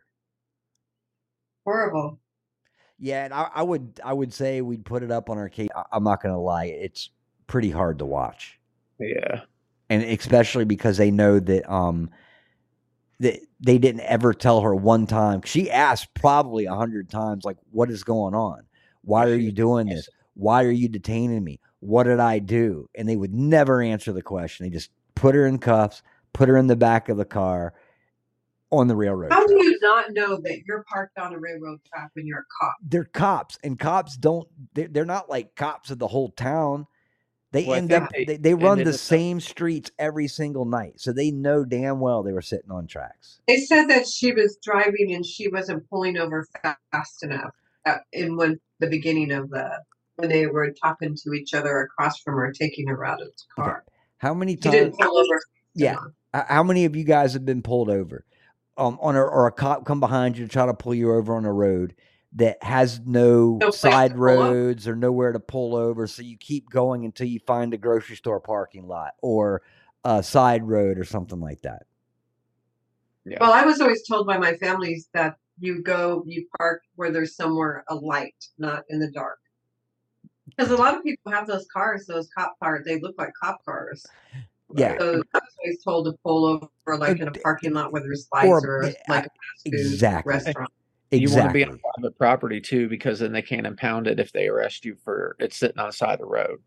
Horrible. Yeah, and I, I would I would say we'd put it up on our case. I, I'm not going to lie, it's pretty hard to watch. Yeah, and especially because they know that um that they didn't ever tell her one time. She asked probably a hundred times, like, "What is going on? Why are you doing this? Why are you detaining me? What did I do?" And they would never answer the question. They just put her in cuffs, put her in the back of the car on the railroad How track. do you not know that you're parked on a railroad track when you're a cop? They're cops, and cops don't, they're, they're not like cops of the whole town. They Well, I end think up, they they, they run ended the up- same streets every single night. So they know damn well they were sitting on tracks. They said that she was driving and she wasn't pulling over fast enough uh, in when the beginning of the when they were talking to each other across from her, taking her out of the car. Okay. How many She times? didn't pull over. Yeah. H- How many of you guys have been pulled over? Um, on a, or a cop come behind you to try to pull you over on a road that has no, No place side to pull up. roads or nowhere to pull over, so you keep going until you find a grocery store parking lot or a side road or something like that. Yeah. Well, I was always told by my families that you go, you park where there's somewhere a light, not in the dark. Because a lot of people have those cars, those cop cars. They look like cop cars. Yeah. So I was always told to pull over like in a parking lot where there's lights Or- or, like a fast food exactly. restaurant. You want to be Exactly. on private property too, because then they can't impound it if they arrest you for it sitting on the side of the road. Yeah.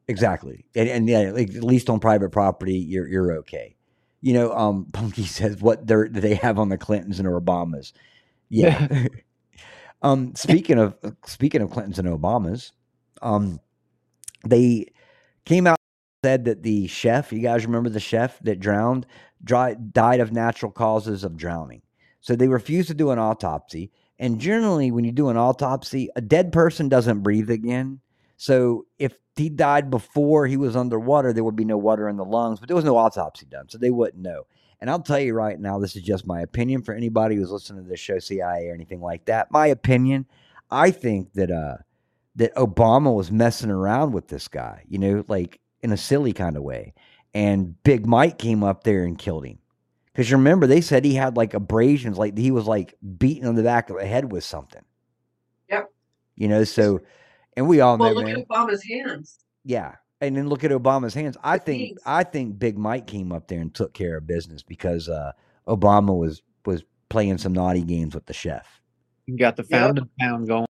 Exactly. And, and yeah, like, at least on private property, you're you're okay. You know, um, Punky says, what dirt do they have on the Clintons and Obamas? Yeah. um, speaking of speaking of Clintons and Obamas, um, they came out and said that the chef, you guys remember the chef that drowned, dry, died of natural causes of drowning. So they refused to do an autopsy. And generally, when you do an autopsy, a dead person doesn't breathe again. So if he died before he was underwater, there would be no water in the lungs, but there was no autopsy done, so they wouldn't know. And I'll tell you right now, this is just my opinion for anybody who's listening to this show, C I A or anything like that. My opinion, I think that uh, that Obama was messing around with this guy, you know, like in a silly kind of way. And Big Mike came up there and killed him. Because you remember, they said he had like abrasions, like he was like beaten on the back of the head with something. Yep. You know, so, and we all Well, know, look man. at Obama's hands. Yeah. And then look at Obama's hands. I The think knees. I think Big Mike came up there and took care of business because uh, Obama was was playing some naughty games with the chef. You got the Yep. fountain pound going.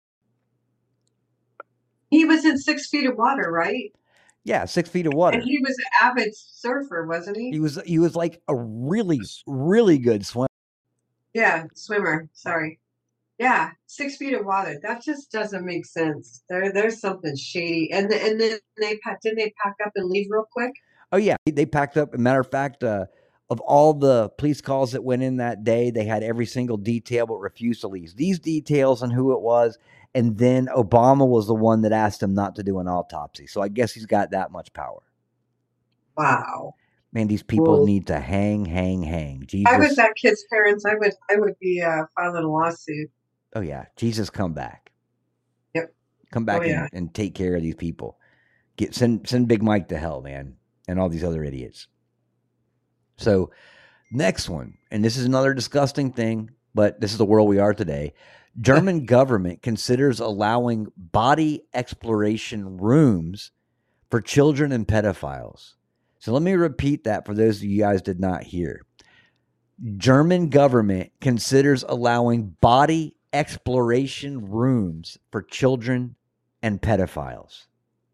He was in six feet of water, right? Yeah, six feet of water. And he was an avid surfer, wasn't he? He was he was like a really really good swimmer. Yeah, swimmer. Sorry. Yeah, six feet of water. That just doesn't make sense. There, there's something shady. And the, and then they pack, didn't they pack up and leave real quick? Oh yeah, they packed up. As a matter of fact, uh, of all the police calls that went in that day, they had every single detail but refused to leave these details and who it was. And then Obama was the one that asked him not to do an autopsy. So I guess he's got that much power. Wow. Man, these people Well, need to hang, hang, hang. if I was Jesus. that kid's parents, I would I would be uh, filing a lawsuit. Oh yeah, Jesus, come back. Yep. Come back Oh, yeah. and, and take care of these people. Get send send Big Mike to hell, man, and all these other idiots. So, next one, and this is another disgusting thing, but this is the world we are today. German government considers allowing body exploration rooms for children and pedophiles. So let me repeat that for those of you guys did not hear. German government considers allowing body exploration rooms for children and pedophiles.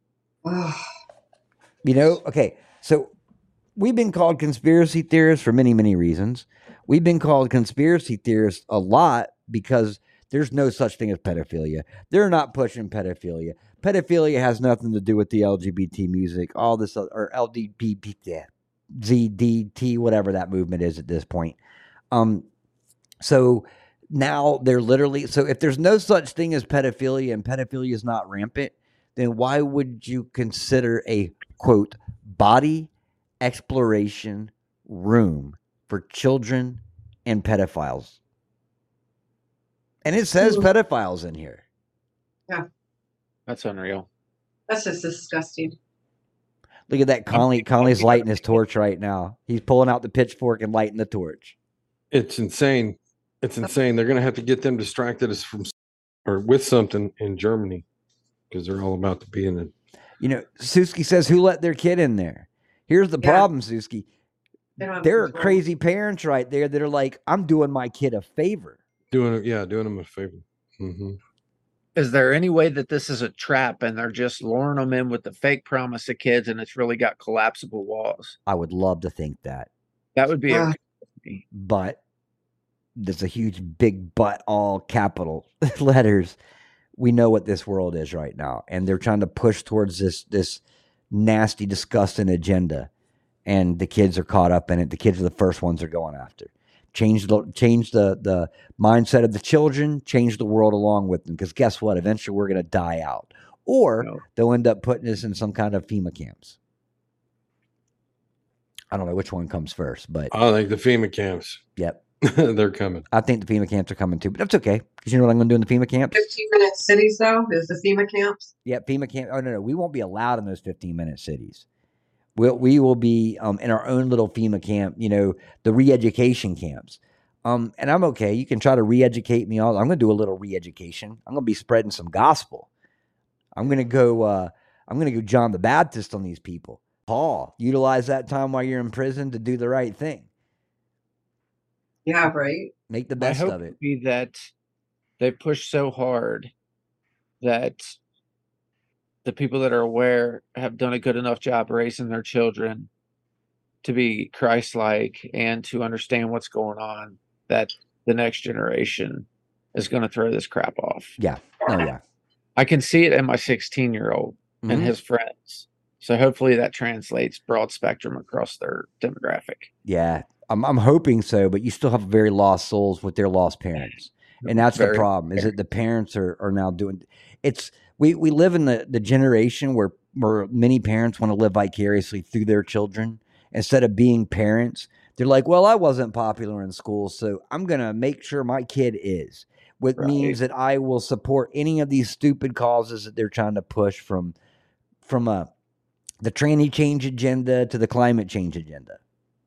You know, okay, so we've been called conspiracy theorists for many, many reasons. We've been called conspiracy theorists a lot because there's no such thing as pedophilia. They're not pushing pedophilia. Pedophilia has nothing to do with the L G B T music, all this, other, or L G B T, Z D T, whatever that movement is at this point. Um, so now they're literally, so if there's no such thing as pedophilia and pedophilia is not rampant, then why would you consider a, quote, body exploration room for children and pedophiles? And it says pedophiles in here. Yeah. That's unreal. That's just disgusting. Look at that. Conley, Conley's lighting his torch right now. He's pulling out the pitchfork and lighting the torch. It's insane. It's insane. They're going to have to get them distracted as from or with something in Germany because they're all about to be in it. You know, Suski says, who let their kid in there? Here's the Yeah. problem, Suski. They don't have There are control. crazy parents right there that are like, I'm doing my kid a favor. Doing it, yeah, doing them a favor. Mm-hmm. Is there any way that this is a trap and they're just luring them in with the fake promise of kids and it's really got collapsible walls? I would love to think that. That would be Ah. a But there's a huge big but, all capital letters. We know what this world is right now. And they're trying to push towards this, this nasty, disgusting agenda. And the kids are caught up in it. The kids are the first ones they're going after. Change the change the the mindset of the children, change the world along with them. Because guess what? Eventually we're going to die out. Or No. they'll end up putting us in some kind of FEMA camps. I don't know which one comes first, but I think the FEMA camps, yep. they're coming. I think the FEMA camps are coming too. But that's okay. Because you know what I'm going to do in the FEMA camps? fifteen minute cities, though, is the FEMA camps. Yeah, FEMA camp. Oh, no, no. We won't be allowed in those fifteen-minute cities. We'll, we will be um, in our own little FEMA camp, you know, the re-education camps. Um, and I'm okay. You can try to re-educate me. All I'm going to do a little re-education. I'm going to be spreading some gospel. I'm going to go. Uh, I'm going to go John the Baptist on these people. Paul, utilize that time while you're in prison to do the right thing. Yeah, right. Make the My best hope of it. would be that they push so hard that the people that are aware have done a good enough job raising their children to be Christ-like and to understand what's going on, that the next generation is going to throw this crap off. Yeah. Oh, yeah. I can see it in my sixteen-year-old Mhm. and his friends. So hopefully that translates broad spectrum across their demographic. Yeah. I'm, I'm hoping so, but you still have very lost souls with their lost parents. And that's the Very problem, is that the parents are, are now doing it's we, we live in the, the generation where, where many parents want to live vicariously through their children instead of being parents. They're like, well, I wasn't popular in school, so I'm going to make sure my kid is, which Right. means that I will support any of these stupid causes that they're trying to push, from from uh, the tranny change agenda to the climate change agenda.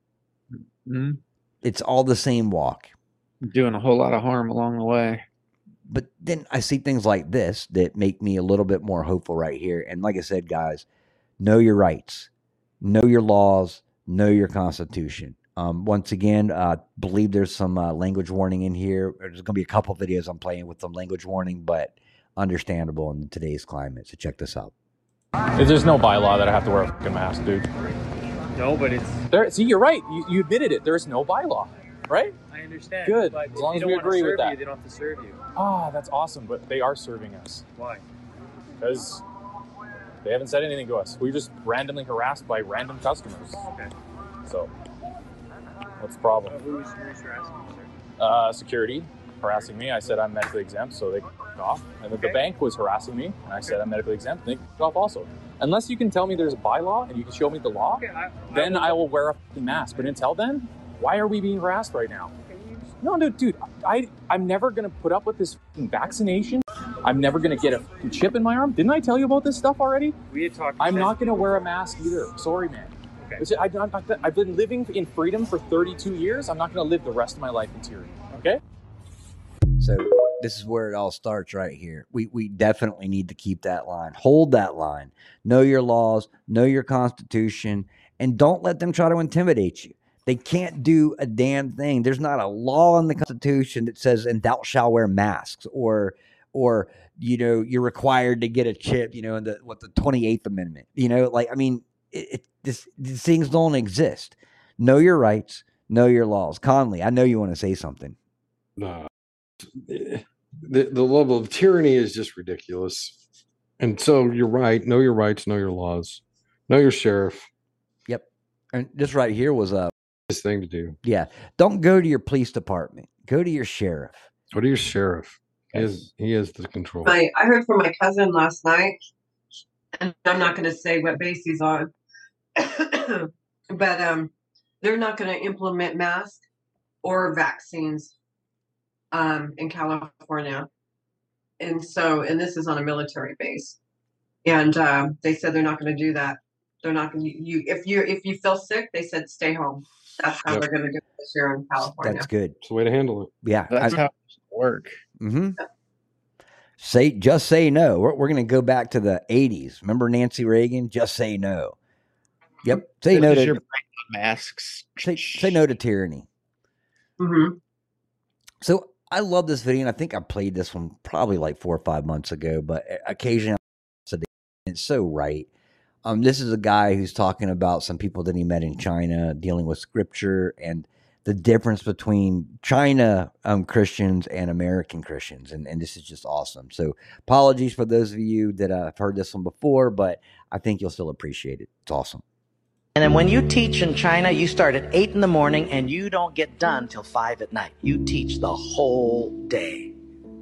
Mhm. It's all the same walk. Doing a whole lot of harm along the way. But then I see things like this that make me a little bit more hopeful right here. And like I said, guys, know your rights, know your laws, know your Constitution. Um, once again, I uh, believe there's some uh, language warning in here. There's going to be a couple of videos I'm playing with some language warning, but understandable in today's climate. So check this out. There's no bylaw that I have to wear a fucking mask, dude. No, but it's. There, see, you're right. You, you admitted it. There's no bylaw, right? I understand. Good. But As long if as they we don't wanna agree with serve that. You, they don't have to serve you. Ah, that's awesome. But they are serving us Why? because they haven't said anything to us. We're just randomly harassed by random customers. Okay. So, what's the problem? Uh, who's, who's harassing you, sir? Uh, security harassing me. I said I'm medically exempt, so they cut off. And then the Okay. bank was harassing me, and I said I'm medically exempt, and they cut off also. Unless you can tell me there's a bylaw and you can show me the law, Okay, I, then will, I will wear a fucking mask. But until then, why are we being harassed right now? No, no, dude, I, I'm never going to put up with this fucking vaccination. I'm never going to get a fucking chip in my arm. Didn't I tell you about this stuff already? We had talked. I'm not going to wear a mask either. Sorry, man. Okay. It's- I, I'm not- I've been living in freedom for thirty-two years. I'm not going to live the rest of my life in tyranny, okay? So this is where it all starts right here. We we definitely need to keep that line. Hold that line. Know your laws, know your Constitution, and don't let them try to intimidate you. They can't do a damn thing. There's not a law in the Constitution that says, and thou shalt wear masks, or or you know, you're required to get a chip, you know, in the what the twenty-eighth Amendment. You know, like I mean, it, it this these things don't exist. Know your rights, know your laws. Conley, I know you want to say something. No. The, the level of tyranny is just ridiculous. And so you're right. Know your rights, know your laws, know your sheriff. Yep. And this right here was a This thing to do. yeah. Don't go to your police department. Go to your sheriff. Go to your sheriff. He is, he is the control. My, I heard from my cousin last night, and I'm not going to say what base he's on, but um, they're not going to implement masks or vaccines um, in California. And so, and this is on a military base. And um, they said they're not going to do that. They're not going to, you, if you, if you feel sick, they said stay home. That's how Yep. they're going to do it this year in California. That's good. It's the way to handle it. Yeah. That's I- how it should work. mm-hmm. Say just say no. We're, we're going to go back to the eighties. Remember Nancy Reagan? Just say no. Yep. Say no Because to you're breaking masks. say, say no to tyranny. Mm-hmm. So I love this video, and I think I played this one probably like four or five months ago, but occasionally it's so right. Um, this is a guy who's talking about some people that he met in China dealing with scripture and the difference between China um, Christians and American Christians. And, and this is just awesome. So apologies for those of you that uh, have heard this one before, but I think you'll still appreciate it. It's awesome. And then when you teach in China, you start at eight in the morning and you don't get done till five at night. You teach the whole day.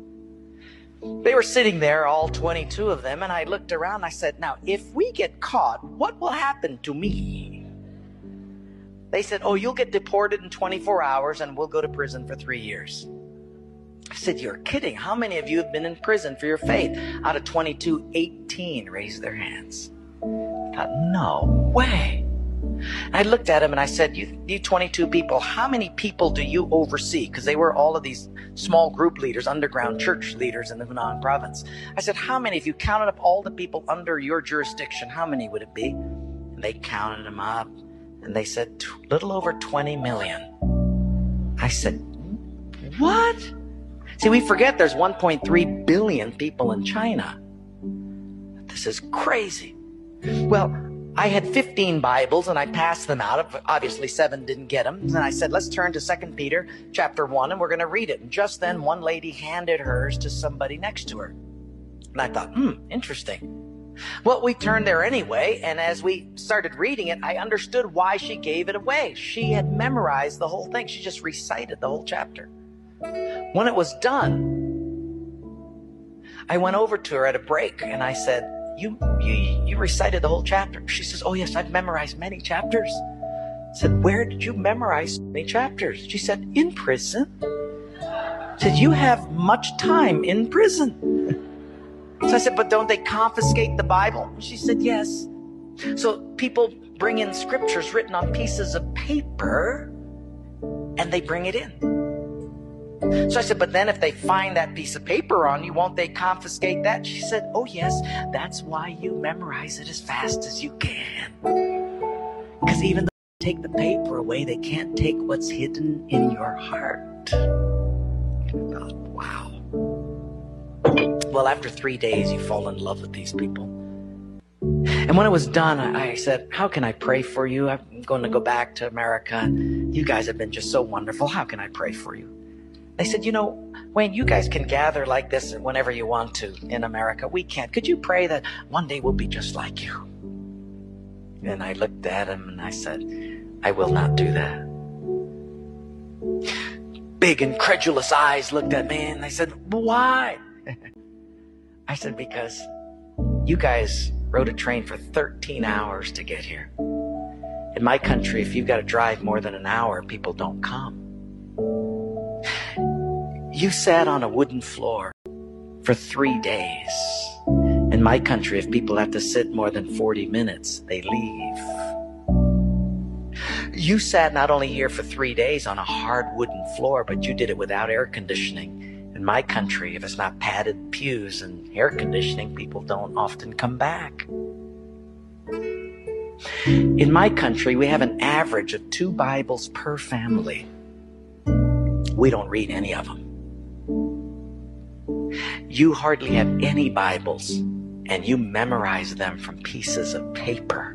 They were sitting there, all twenty-two of them, and I looked around and I said, now, if we get caught, what will happen to me? They said, oh, you'll get deported in twenty-four hours and we'll go to prison for three years. I said, you're kidding. How many of you have been in prison for your faith? Out of twenty-two, eighteen raised their hands. I thought, no way. I looked at him and I said, you, you twenty-two people, how many people do you oversee? Because they were all of these small group leaders, underground church leaders in the Hunan province. I said, how many, if you counted up all the people under your jurisdiction, how many would it be? And they counted them up and they said, a little over twenty million. I said, what? See, we forget there's one point three billion people in China. this is crazy. Well, I had fifteen Bibles and I passed them out. Obviously, seven didn't get them. And I said, let's turn to Second Peter chapter one and we're going to read it. And just then, one lady handed hers to somebody next to her. And I thought, hmm, interesting. Well, we turned there anyway, and as we started reading it, I understood why she gave it away. She had memorized the whole thing. She just recited the whole chapter. When it was done, I went over to her at a break, and I said, you, you, you recited the whole chapter. She says, oh, yes, I've memorized many chapters. I said, where did you memorize so many chapters? She said, in prison. I said, you have much time in prison. So I said, but don't they confiscate the Bible? She said, yes. So people bring in scriptures written on pieces of paper and they bring it in. So I said, but then if they find that piece of paper on you, won't they confiscate that? She said, oh yes, that's why you memorize it as fast as you can. Because even though they take the paper away, they can't take what's hidden in your heart. Oh, wow. Well, after three days, you fall in love with these people. And when it was done, I said, how can I pray for you? I'm going to go back to America. You guys have been just so wonderful. How can I pray for you? They said, you know, Wayne, you guys can gather like this whenever you want to in America. We can't. Could you pray that one day we'll be just like you? And I looked at him and I said, I will not do that. Big incredulous eyes looked at me and they said, why? I said, because you guys rode a train for thirteen hours to get here. In my country, if you've got to drive more than an hour, people don't come. You sat on a wooden floor for three days. In my country, if people have to sit more than forty minutes, they leave. You sat not only here for three days on a hard wooden floor, but you did it without air conditioning. In my country, if it's not padded pews and air conditioning, people don't often come back. In my country, we have an average of two Bibles per family. We don't read any of them. You hardly have any Bibles, and you memorize them from pieces of paper.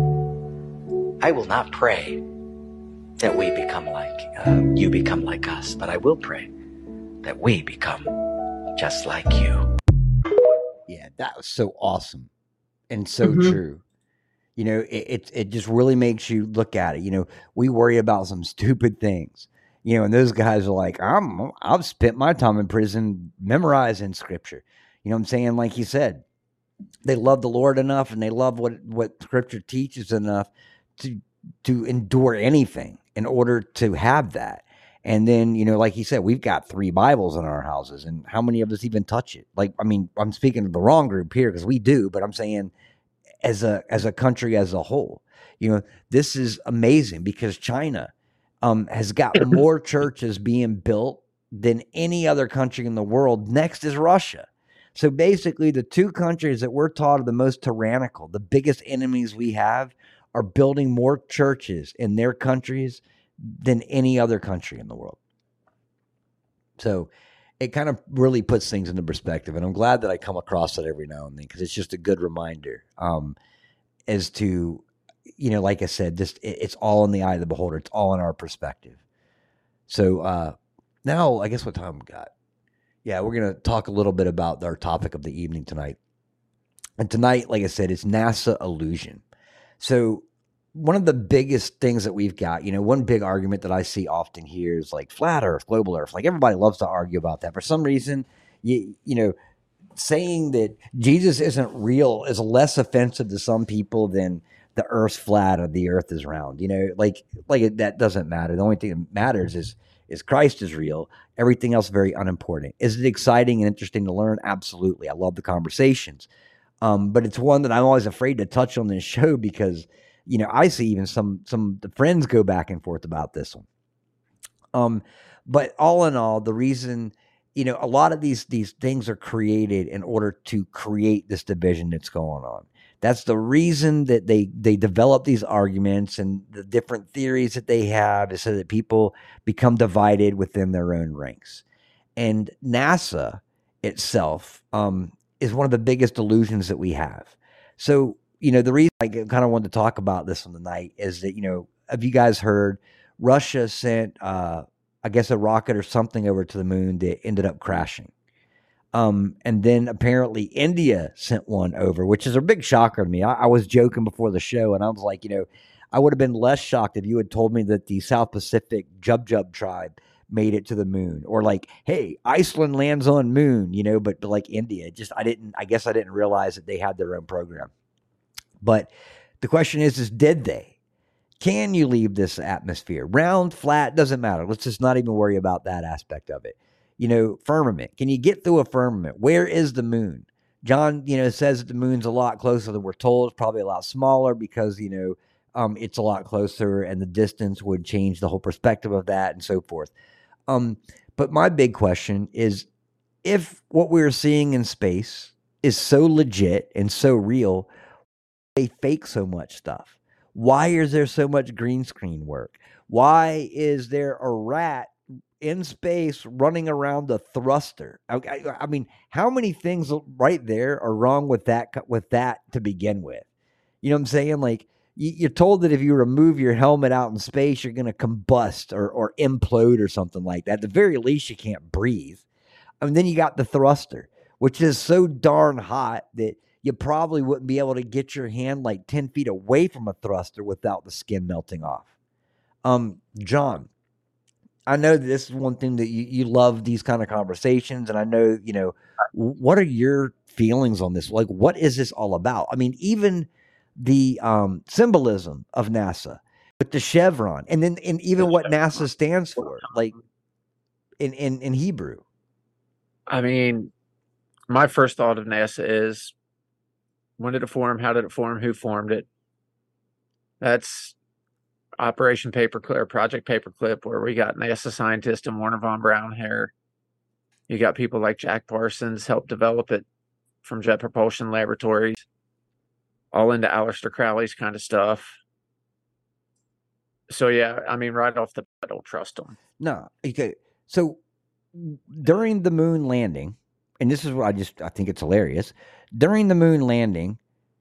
I will not pray that we become like, uh, you become like us, but I will pray that we become just like you. Yeah, that was so awesome and so Mhm. true. You know, it, it it just really makes you look at it. You know, we worry about some stupid things. You know, and those guys are like, I'm I've spent my time in prison memorizing scripture. You know what I'm saying? Like you said, they love the Lord enough and they love what what scripture teaches enough to to endure anything in order to have that. And then, you know, like he said, we've got three Bibles in our houses, and how many of us even touch it? Like, I mean, I'm speaking of the wrong group here because we do, but I'm saying as a as a country as a whole, you know, this is amazing because China um, has got more churches being built than any other country in the world. Next is Russia. So basically, the two countries that we're taught are the most tyrannical, the biggest enemies we have, are building more churches in their countries than any other country in the world. So it kind of really puts things into perspective. And I'm glad that I come across it every now and then because it's just a good reminder um, as to, you know, like I said, just it, it's all in the eye of the beholder. It's all in our perspective. So uh, now I guess what time we got? Yeah, we're going to talk a little bit about our topic of the evening tonight. And tonight, like I said, it's NASA illusion. So one of the biggest things that we've got, you know, one big argument that I see often here is like flat earth, global earth. Like everybody loves to argue about that. For some reason, you, you know, saying that Jesus isn't real is less offensive to some people than the earth's flat or the earth is round. You know, like, like it, that doesn't matter. The only thing that matters is, is Christ is real. Everything else very unimportant. Is it exciting and interesting to learn? Absolutely. I love the conversations. Um, but it's one that I'm always afraid to touch on this show because, you know, I see even some some friends go back and forth about this one. Um, but all in all, the reason, you know, a lot of these these things are created in order to create this division that's going on. That's the reason that they they develop these arguments and the different theories that they have is so that people become divided within their own ranks. And NASA itself, um, is one of the biggest delusions that we have. So, you know, the reason I kind of wanted to talk about this on the night is that, you know, have you guys heard Russia sent, uh, I guess, a rocket or something over to the moon that ended up crashing? Um, and then apparently India sent one over, which is a big shocker to me. I, I was joking before the show, and I was like, you know, I would have been less shocked if you had told me that the South Pacific Jub Jub tribe made it to the moon, or like, hey, Iceland lands on moon, you know, but, but like India, just, I didn't, I guess I didn't realize that they had their own program. But the question is, is did they? Can you leave this atmosphere? Round, flat, doesn't matter. Let's just not even worry about that aspect of it. You know, firmament. Can you get through a firmament? Where is the moon? John, you know, says that the moon's a lot closer than we're told. It's probably a lot smaller because, you know, um, it's a lot closer and the distance would change the whole perspective of that and so forth. Um, but my big question is, if what we're seeing in space is so legit and so real, they fake so much stuff. Why is there so much green screen work? Why is there a rat in space running around the thruster? I, I, I mean, how many things right there are wrong with that, with that to begin with? You know what I'm saying? Like, you, you're told that if you remove your helmet out in space, you're going to combust or, or implode or something like that. At the very least, you can't breathe. And then you got the thruster, which is so darn hot that you probably wouldn't be able to get your hand like ten feet away from a thruster without the skin melting off. Um, John, I know that this is one thing that you, you love these kind of conversations. And I know, you know, what are your feelings on this? Like, what is this all about? I mean, even the um, symbolism of NASA with the chevron, and then and even what NASA stands for, like in, in, in Hebrew. I mean, my first thought of NASA is, when did it form? How did it form? Who formed it? That's Operation Paperclip or Project Paperclip, where we got NASA scientists and Warner von Braun here. You got people like Jack Parsons helped develop it from Jet Propulsion Laboratories, all into Aleister Crowley's kind of stuff. So yeah, I mean, right off the bat, I don't trust them. No, okay. So during the moon landing, and this is what I just, I think it's hilarious. During the moon landing,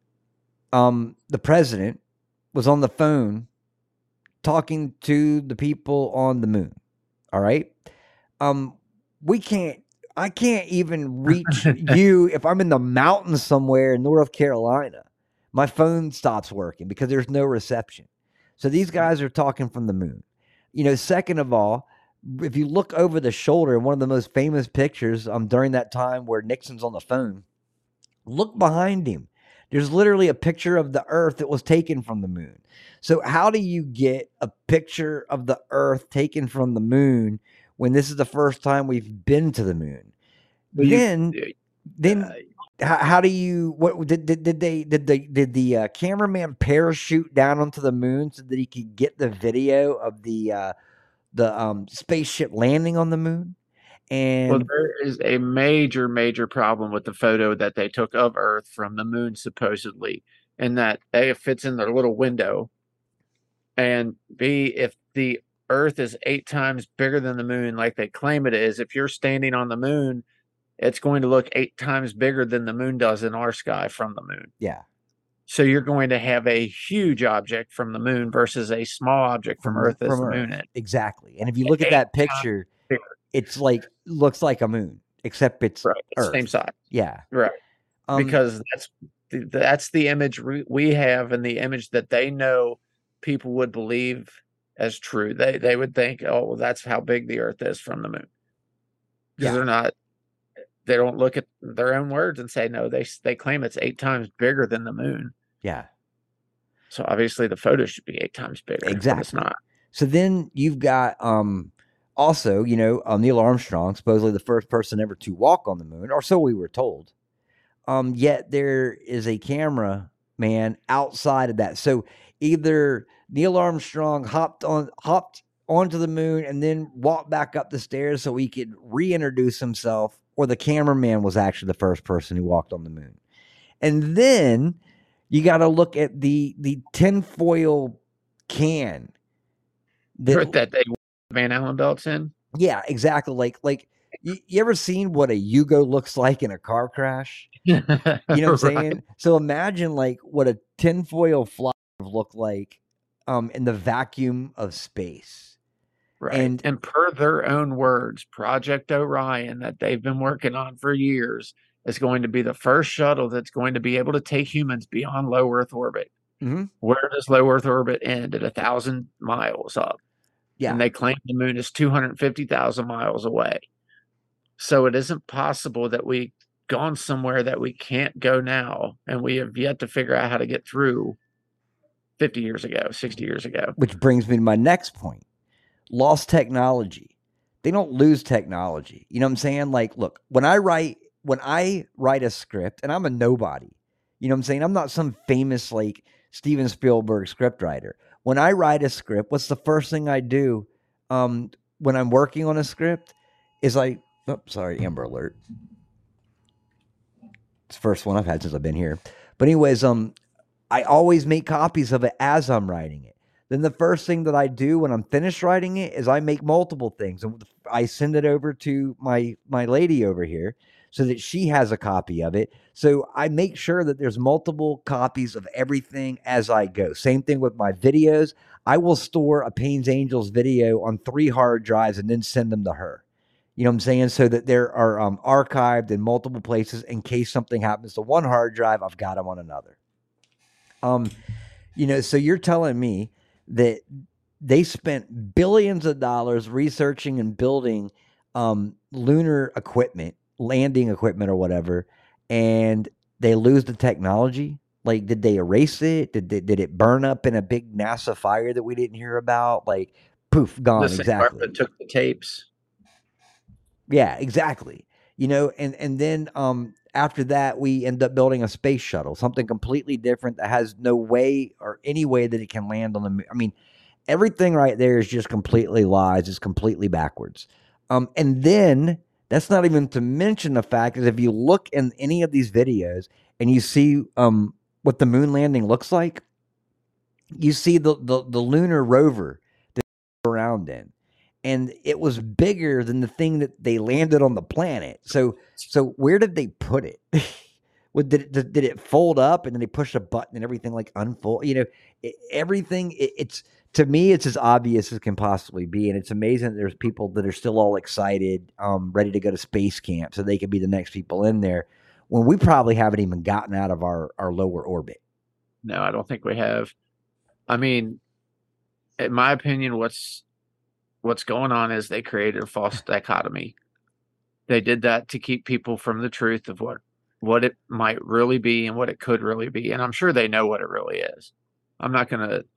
um, the president was on the phone talking to the people on the moon. All right. Um, we can't, I can't even reach you if I'm in the mountains somewhere in North Carolina. My phone stops working because there's no reception. So these guys are talking from the moon. You know, second of all, if you look over the shoulder, one of the most famous pictures um, during that time where Nixon's on the phone, look behind him. There's literally a picture of the Earth that was taken from the moon. So how do you get a picture of the Earth taken from the moon when this is the first time we've been to the moon? Well, then, you, then uh, how, how do you? What did, did did they did they did the uh, cameraman parachute down onto the moon so that he could get the video of the uh, the um, spaceship landing on the moon? And well, there is a major, major problem with the photo that they took of Earth from the moon, supposedly, in that A, it fits in their little window, and B, if the Earth is eight times bigger than the moon, like they claim it is, if you're standing on the moon, it's going to look eight times bigger than the moon does in our sky from the moon. Yeah. So you're going to have a huge object from the moon versus a small object from, from Earth as the Earth. Moon is. Exactly. And if you look at that picture, it's like, looks like a moon, except it's right. Earth. Same size. Yeah. Right. Um, because that's the, that's the image we have, and the image that they know people would believe as true. They they would think, oh, well, that's how big the Earth is from the moon. Because yeah. they're not, they don't look at their own words and say, no, they they claim it's eight times bigger than the moon. Yeah. So obviously the photo should be eight times bigger. Exactly. But it's not. So then you've got um also, you know, uh, Neil Armstrong, supposedly the first person ever to walk on the moon, or so we were told. Um, yet there is a camera man outside of that. So either Neil Armstrong hopped on hopped onto the moon and then walked back up the stairs so he could reintroduce himself, or the cameraman was actually the first person who walked on the moon. And then you got to look at the the tinfoil can that, that they Van Allen belts in. Yeah, exactly. Like like you, you ever seen what a Yugo looks like in a car crash? You know what I'm Right. saying? So imagine like what a tinfoil fly would look like um, in the vacuum of space. Right. And And per their own words, Project Orion that they've been working on for years is going to be the first shuttle that's going to be able to take humans beyond low Earth orbit. Mhm. Where does low Earth orbit end? At a thousand miles up. yeah, And they claim the moon is two hundred fifty thousand miles away. So it isn't possible that we've gone somewhere that we can't go now, and we have yet to figure out how to get through fifty years ago, sixty years ago. which brings me to my next point. Lost technology. They don't lose technology. You know what I'm saying? Like, look, when I write when I write a script, and I'm a nobody, you know what I'm saying? I'm not some famous like Steven Spielberg script writer. When I write a script, what's the first thing I do um, when I'm working on a script is I, oh, sorry, Amber Alert. It's the first one I've had since I've been here. But anyways, um, I always make copies of it as I'm writing it. Then the first thing that I do when I'm finished writing it is I make multiple things, and I send it over to my my lady over here so that she has a copy of it. So I make sure that there's multiple copies of everything as I go. Same thing with my videos. I will store a Payne's Angels video on three hard drives and then send them to her. You know what I'm saying? So that there are um, archived in multiple places in case something happens to one hard drive, I've got them on another. Um, you know, so you're telling me that they spent billions of dollars researching and building um, lunar equipment, landing equipment or whatever, and they lose the technology? Like, did they erase it? Did they, did it burn up in a big NASA fire that we didn't hear about? Like, poof, gone. The same Exactly. that took the tapes. Yeah, exactly. You know, and and then um, after that, we end up building a space shuttle, something completely different that has no way or any way that it can land on the moon. I mean, everything right there is just completely lies. It's completely backwards. Um, and then that's not even to mention the fact is if you look in any of these videos and you see um, what the moon landing looks like, you see the the, the lunar rover that around in. And it was bigger than the thing that they landed on the planet. So, so where did they put it? What did it, did, did it fold up and then they push a button and everything like unfold? You know, it, everything. It, it's to me, it's as obvious as can possibly be, and it's amazing that there's people that are still all excited, um, ready to go to space camp so they could be the next people in there, when we probably haven't even gotten out of our our lower orbit. No, I don't think we have. I mean, in my opinion, what's What's going on is they created a false dichotomy. They did that to keep people from the truth of what, what it might really be and what it could really be. And I'm sure they know what it really is. I'm not going to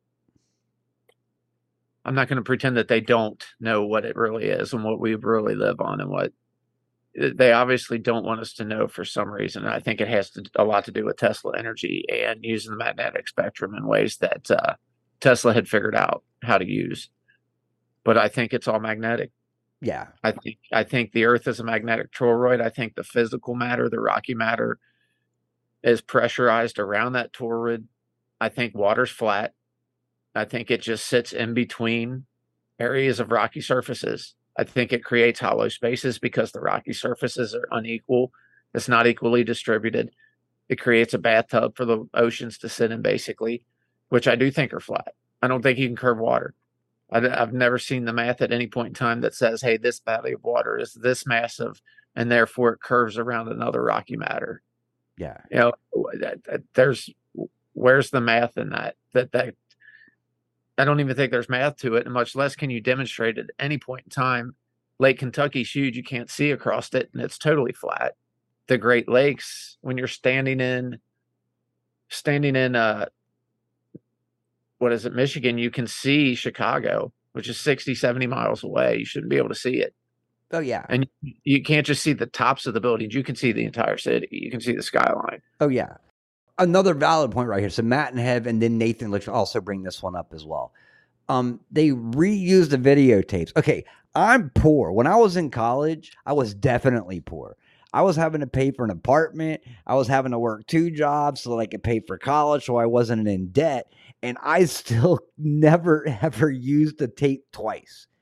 I'm not going to pretend that they don't know what it really is and what we really live on and what they obviously don't want us to know for some reason. I think it has to, a lot to do with Tesla energy and using the magnetic spectrum in ways that uh, Tesla had figured out how to use. But I think it's all magnetic. Yeah. I think I think the Earth is a magnetic toroid. I think the physical matter, the rocky matter, is pressurized around that toroid. I think water's flat. I think it just sits in between areas of rocky surfaces. I think it creates hollow spaces because the rocky surfaces are unequal. It's not equally distributed. It creates a bathtub for the oceans to sit in, basically, which I do think are flat. I don't think you can curve water. I've never seen the math at any point in time that says, hey, this body of water is this massive, and therefore it curves around another rocky matter. Yeah. You know, there's, where's the math in that? That, that, I don't even think there's math to it, and much less can you demonstrate it at any point in time. Lake Kentucky's huge. You can't see across it, and it's totally flat. The Great Lakes, when you're standing in, standing in, uh, what is it, Michigan, you can see Chicago, which is sixty, seventy miles away. You shouldn't be able to see it. Oh, yeah. And you can't just see the tops of the buildings. You can see the entire city. You can see the skyline. Oh, yeah. Another valid point right here. So Matt and Hev and then Nathan let's also bring this one up as well. Um, they reused the videotapes. Okay, I'm poor. When I was in college, I was definitely poor. I was having to pay for an apartment. I was having to work two jobs so that I could pay for college so I wasn't in debt. And I still never, ever used the tape twice.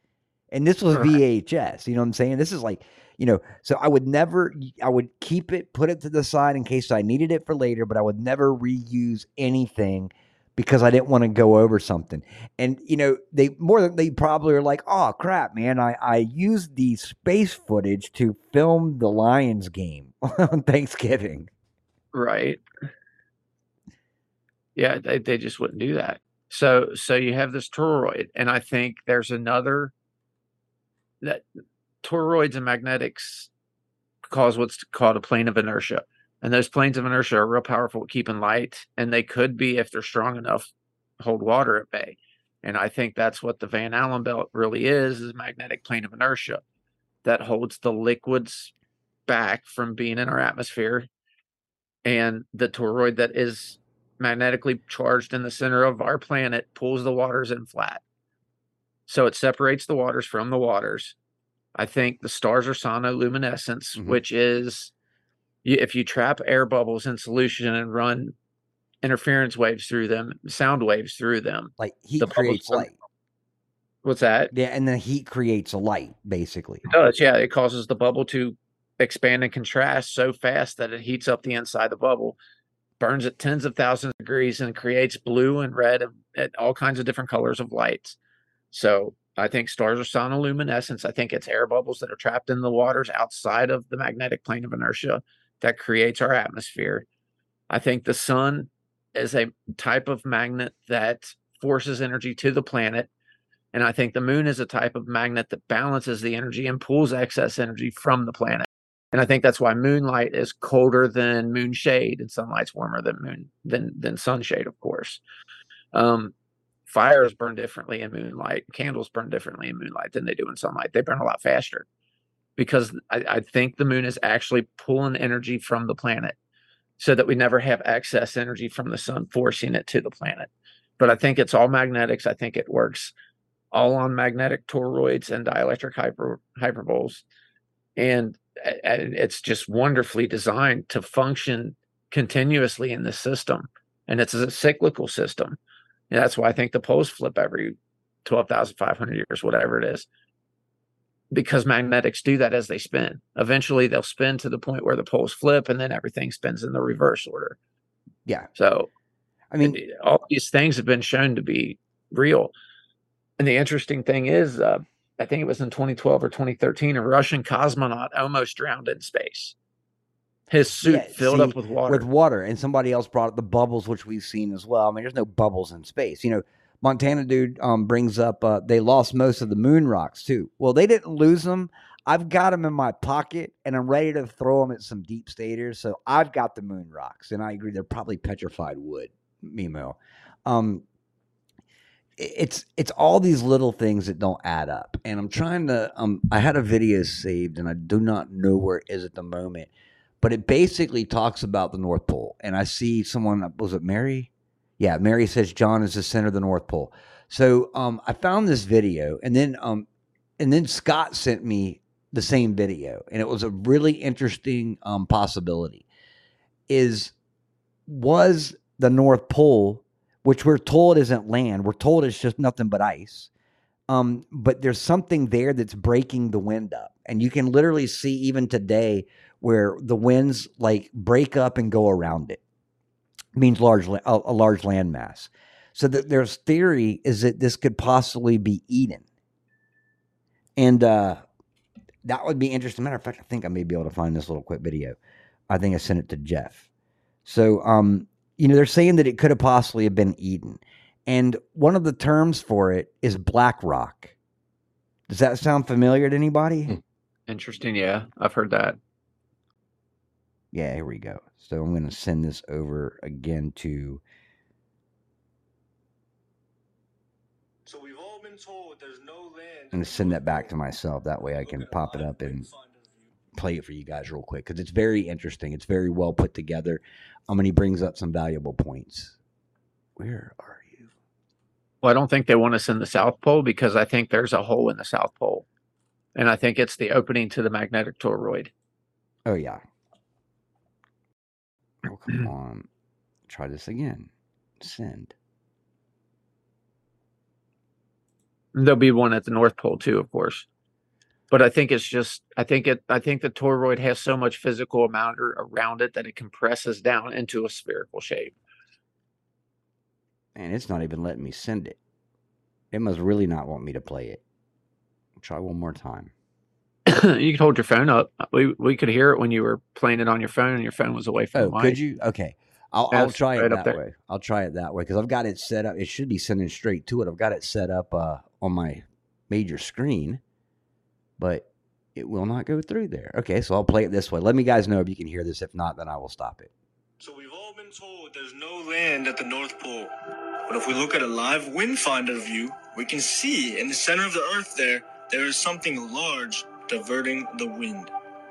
And this was Right. V H S. You know what I'm saying? This is like, you know, so I would never, I would keep it, put it to the side in case I needed it for later, but I would never reuse anything because I didn't want to go over something. And, you know, they more than they probably are like, oh crap, man, I, I used the space footage to film the Lions game on Thanksgiving. Right. Yeah, they, they just wouldn't do that. So so you have this toroid, and I think there's another that toroids and magnetics cause what's called a plane of inertia. And those planes of inertia are real powerful at keeping light, and they could be, if they're strong enough, hold water at bay. And I think that's what the Van Allen belt really is, is a magnetic plane of inertia that holds the liquids back from being in our atmosphere. And the toroid that is magnetically charged in the center of our planet pulls the waters in flat. So it separates the waters from the waters. I think the stars are sonoluminescence, Mhm. which is you, if you trap air bubbles in solution and run interference waves through them, sound waves through them, Like heat the bubbles creates come- light. What's that? Yeah, and then heat creates a light, basically. It does, yeah. It causes the bubble to expand and contrast so fast that it heats up the inside of the bubble, burns at tens of thousands of degrees, and creates blue and red and, and all kinds of different colors of lights. So I think stars are sonoluminescence. I think it's air bubbles that are trapped in the waters outside of the magnetic plane of inertia that creates our atmosphere. I think the sun is a type of magnet that forces energy to the planet. And I think the moon is a type of magnet that balances the energy and pulls excess energy from the planet. And I think that's why moonlight is colder than moon shade and sunlight's warmer than moon than than sunshade, of course. Um, fires burn differently in moonlight. Candles burn differently in moonlight than they do in sunlight. They burn a lot faster because I, I think the moon is actually pulling energy from the planet so that we never have excess energy from the sun forcing it to the planet. But I think it's all magnetics. I think it works all on magnetic toroids and dielectric hyper, hyperboles. And and it's just wonderfully designed to function continuously in the system. And it's a cyclical system. And that's why I think the poles flip every twelve thousand five hundred years, whatever it is, because magnetics do that as they spin. Eventually, they'll spin to the point where the poles flip, and then everything spins in the reverse order. Yeah. So, I mean, all these things have been shown to be real. And the interesting thing is, uh, I think it was in twenty twelve or twenty thirteen, a Russian cosmonaut almost drowned in space. His suit yeah, filled see, up with water. With water. And somebody else brought up the bubbles, which we've seen as well. I mean, there's no bubbles in space. You know, Montana dude um, brings up uh, they lost most of the moon rocks too. Well, they didn't lose them. I've got them in my pocket, and I'm ready to throw them at some deep staters. So I've got the moon rocks, and I agree they're probably petrified wood, Mimo. Um, it's it's all these little things that don't add up, and I'm trying to. Um, I had a video saved, and I do not know where it is at the moment, but it basically talks about the North Pole. And I see someone, was it Mary? Yeah, Mary says John is the center of the North Pole. So um, I found this video, and then um, and then Scott sent me the same video, and it was a really interesting um, possibility. Is was the North Pole, which we're told isn't land, we're told it's just nothing but ice. Um, but there's something there that's breaking the wind up, and you can literally see even today where the winds like break up and go around it. It means large, a, a large landmass. So that there's theory is that this could possibly be Eden, and uh, that would be interesting. Matter of fact, I think I may be able to find this little quick video. I think I sent it to Jeff. So, um, you know, they're saying that it could have possibly have been Eden, and one of the terms for it is black rock. Does that sound familiar to anybody? Interesting. Yeah, I've heard that. Yeah, here we go. So I'm going to send this over again to. So we've all been told there's no land. I'm going to send that back to myself. That way I can pop it up and play it for you guys real quick, because it's very interesting. It's very well put together. Um, and he brings up some valuable points. Where are you? Well, I don't think they want us in the South Pole because I think there's a hole in the South Pole. And I think it's the opening to the magnetic toroid. Oh, yeah. Oh, come on. Try this again. Send. There'll be one at the North Pole too, of course. But I think it's just, I think it, I think the toroid has so much physical amount around it that it compresses down into a spherical shape. And it's not even letting me send it. It must really not want me to play it. I'll try one more time. You could hold your phone up. We we could hear it when you were playing it on your phone and your phone was away from Oh, the mic. could you? Okay. I'll, Yeah, I'll it's try it right up that there. way. I'll try it that way because I've got it set up. It should be sending straight to it. I've got it set up uh, on my major screen, but it will not go through there. Okay, so I'll play it this way. Let me guys know if you can hear this. If not, then I will stop it. So we've all been told there's no land at the North Pole. But if we look at a live wind finder view, we can see in the center of the Earth there, there is something large diverting the wind.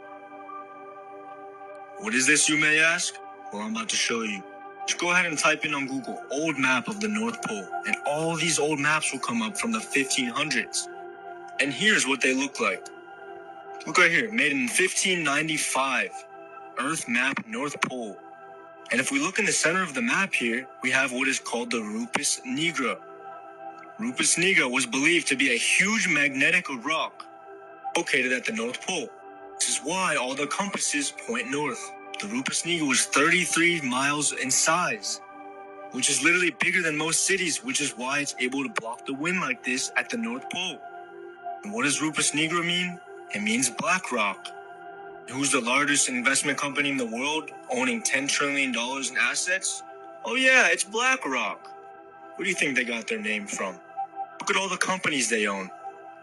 What is this, you may ask? Well, I'm about to show you. Just go ahead and type in on Google, old map of the North Pole, and all these old maps will come up from the fifteen hundreds. And here's what they look like. Look right here, made in fifteen ninety-five. Earth map North Pole. And if we look in the center of the map here, we have what is called the Rupes Nigra. Rupes Nigra was believed to be a huge magnetic rock located at the North Pole. This is why all the compasses point north. The Rupes Nigra was thirty-three miles in size, which is literally bigger than most cities, which is why it's able to block the wind like this at the North Pole. And what does Rupes Nigra mean? It means black rock. Who's the largest investment company in the world, owning ten trillion dollars in assets? Oh yeah, it's BlackRock. Where do you think they got their name from? Look at all the companies they own.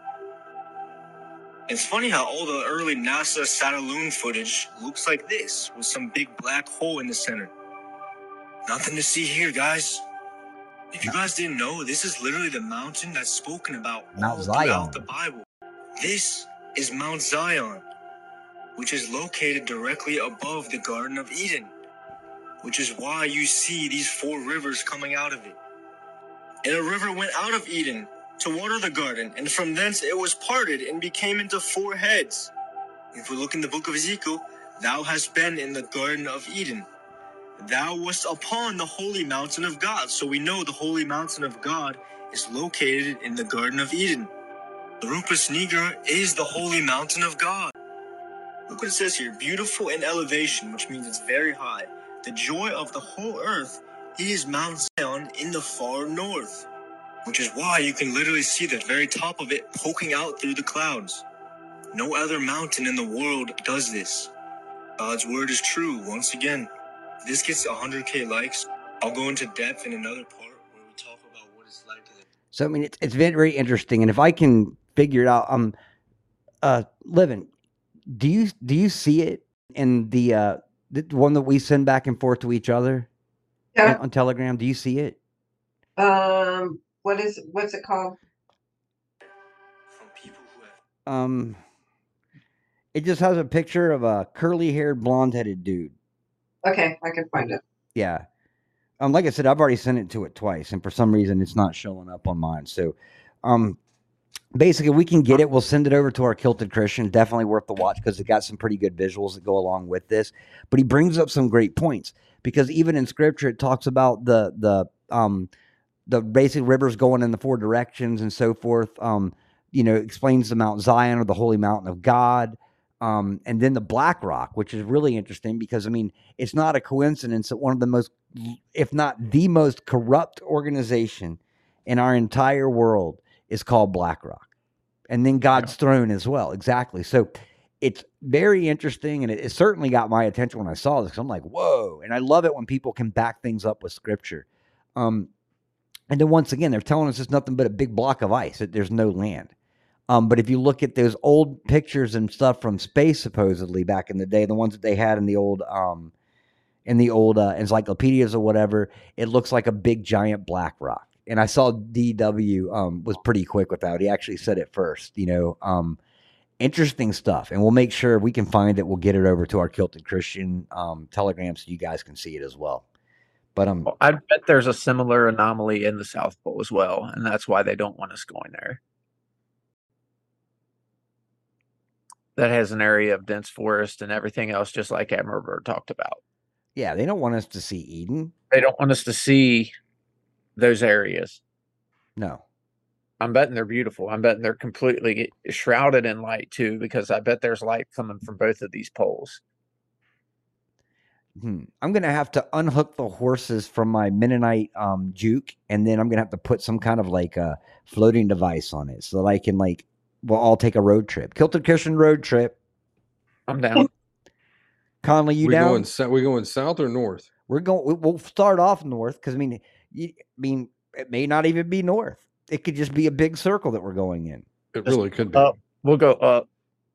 It's funny how all the early NASA Satelloon footage looks like this, with some big black hole in the center. Nothing to see here, guys. If you guys didn't know, this is literally the mountain that's spoken about Mount all Zion. throughout the Bible. This is Mount Zion, which is located directly above the Garden of Eden, which is why you see these four rivers coming out of it. And a river went out of Eden to water the garden, and from thence it was parted and became into four heads. If we look in the book of Ezekiel, thou hast been in the Garden of Eden. Thou wast upon the holy mountain of God. So we know the holy mountain of God is located in the Garden of Eden. The Rupes Nigra is the holy mountain of God. Look what it says here, beautiful in elevation, which means it's very high. The joy of the whole earth is Mount Zion in the far north, which is why you can literally see the very top of it poking out through the clouds. No other mountain in the world does this. God's word is true. Once again, if this gets one hundred K likes, I'll go into depth in another part where we talk about what it's like to live. So I mean, it's it's very interesting, and if I can figure it out, um, uh, Livin, do you do you see it in the uh the one that we send back and forth to each other Yeah. on, on Telegram? Do you see it? Um, what is what's it called? From people who have Um, it just has a picture of a curly-haired, blonde-headed dude. Okay, I can find it. Yeah. Um, like I said, I've already sent it to it twice, and for some reason, it's not showing up on mine. So, um, basically, we can get it. We'll send it over to our Kilted Christian. Definitely worth the watch because it got some pretty good visuals that go along with this. But he brings up some great points because even in Scripture, it talks about the the um the basic rivers going in the four directions and so forth. Um, you know, explains the Mount Zion or the holy mountain of God. Um, and then the Black Rock, which is really interesting because, I mean, it's not a coincidence that one of the most, if not the most corrupt organization in our entire world is called BlackRock. And then God's Yeah. throne as well. Exactly. So it's very interesting. And it, it certainly got my attention when I saw this. 'Cause I'm like, whoa. And I love it when people can back things up with scripture. Um, and then once again, they're telling us it's nothing but a big block of ice, that there's no land. Um, but if you look at those old pictures and stuff from space, supposedly back in the day, the ones that they had in the old, um, in the old uh, encyclopedias or whatever, it looks like a big giant black rock. And I saw D W um, was pretty quick with that. He actually said it first, you know, um, interesting stuff. And we'll make sure if we can find it, we'll get it over to our Kilted Christian um, Telegram so you guys can see it as well. But um, I bet there's a similar anomaly in the South Pole as well, and that's why they don't want us going there. That has an area of dense forest and everything else, just like Admiral Byrd talked about. yeah, they don't want us to see Eden. They don't want us to see those areas. No. I'm betting they're beautiful. I'm betting they're completely shrouded in light too, because I bet there's light coming from both of these poles. Hmm. I'm gonna have to unhook the horses from my Mennonite um, juke, and then I'm gonna have to put some kind of like a floating device on it so that I can like we'll all take a road trip, Kilted Christian road trip. I'm down. Conley, you we down? going so- we going south or north? We're going. we- We'll start off north because I mean, you, I mean, it may not even be north. It could just be a big circle that we're going in. It really could be. Up. We'll go up.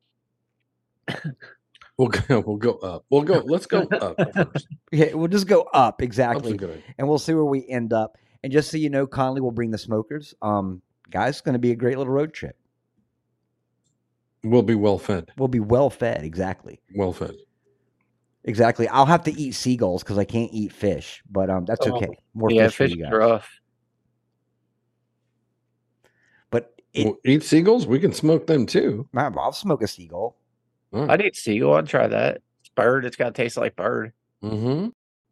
We'll go. We'll go up. We'll go. Let's go up first. Yeah, we'll just go up Up's a exactly, good idea. and we'll see where we end up. And just so you know, Conley will bring the smokers. Um, guys, it's going to be a great little road trip. We'll be well fed. We'll be well fed. Exactly. Well fed. Exactly. I'll have to eat seagulls because I can't eat fish, but um, that's Oh, okay. More yeah, fish for fish you is guys. rough. But it, We'll eat seagulls. We can smoke them too. man, I'll smoke a seagull. All right. I'd eat seagull. I'd try that. It's bird. It's got to taste like bird. Mm-hmm.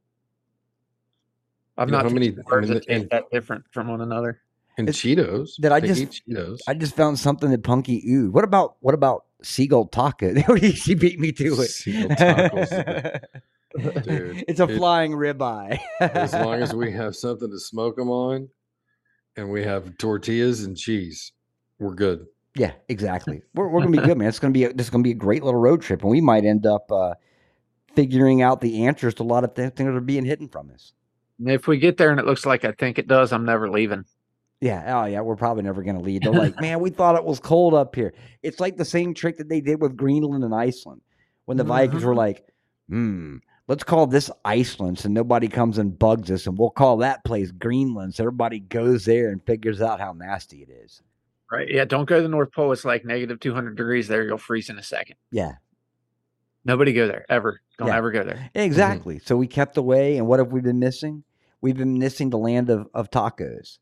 I've You know not how many- tasted birds I mean, that taste and- that different from one another. And It's- Cheetos. that I They just- eat Cheetos. I just found something that Punky oohed. What about what about seagull taco? She beat me to it. Seagull tacos. Dude, it's a it- flying ribeye. as long as we have something to smoke them on, and we have tortillas and cheese, we're good. Yeah, exactly. We're we're gonna be good, man. It's gonna be a, this is gonna be a great little road trip, and we might end up uh, figuring out the answers to a lot of th- things that are being hidden from us. And if we get there and it looks like I think it does, I'm never leaving. Yeah. Oh, yeah. We're probably never gonna leave. They're like, man, we thought it was cold up here. It's like the same trick that they did with Greenland and Iceland when the Vikings were like, hmm. Let's call this Iceland so nobody comes and bugs us, and we'll call that place Greenland so everybody goes there and figures out how nasty it is. Right? Yeah. Don't go to the North Pole. It's like negative two hundred degrees there. You'll freeze in a second. Yeah, Nobody go there ever. Don't Yeah. ever go there. exactly. So we kept away, and what have we been missing? We've been missing the land of, of tacos.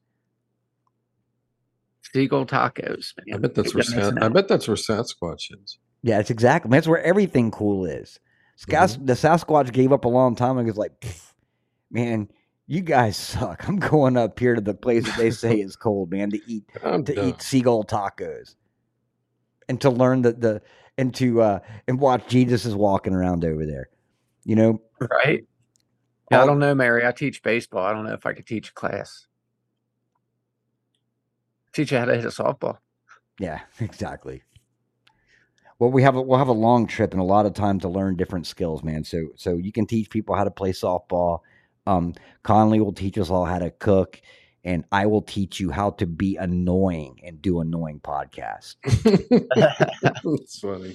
Seagull tacos. I Man. bet that's Keep where that mixing Sat- I up. bet that's where Sasquatch is. Yeah, it's exactly. That's where everything cool is. Sas- The Sasquatch gave up a long time ago. It's like, "Pfft, man, you guys suck. I'm going up here to the place that they say is cold, man, to eat I'm to done. eat seagull tacos, and to learn that the and to uh and watch Jesus is walking around over there. You know, Right? Yeah, I All- don't know, Mary. I teach baseball. I don't know if I could teach a class. Teach you how to hit a softball. yeah, exactly. Well, we have a, we'll have a long trip and a lot of time to learn different skills, man. So so you can teach people how to play softball. Um, Conley will teach us all how to cook, and I will teach you how to be annoying and do annoying podcasts. It's funny.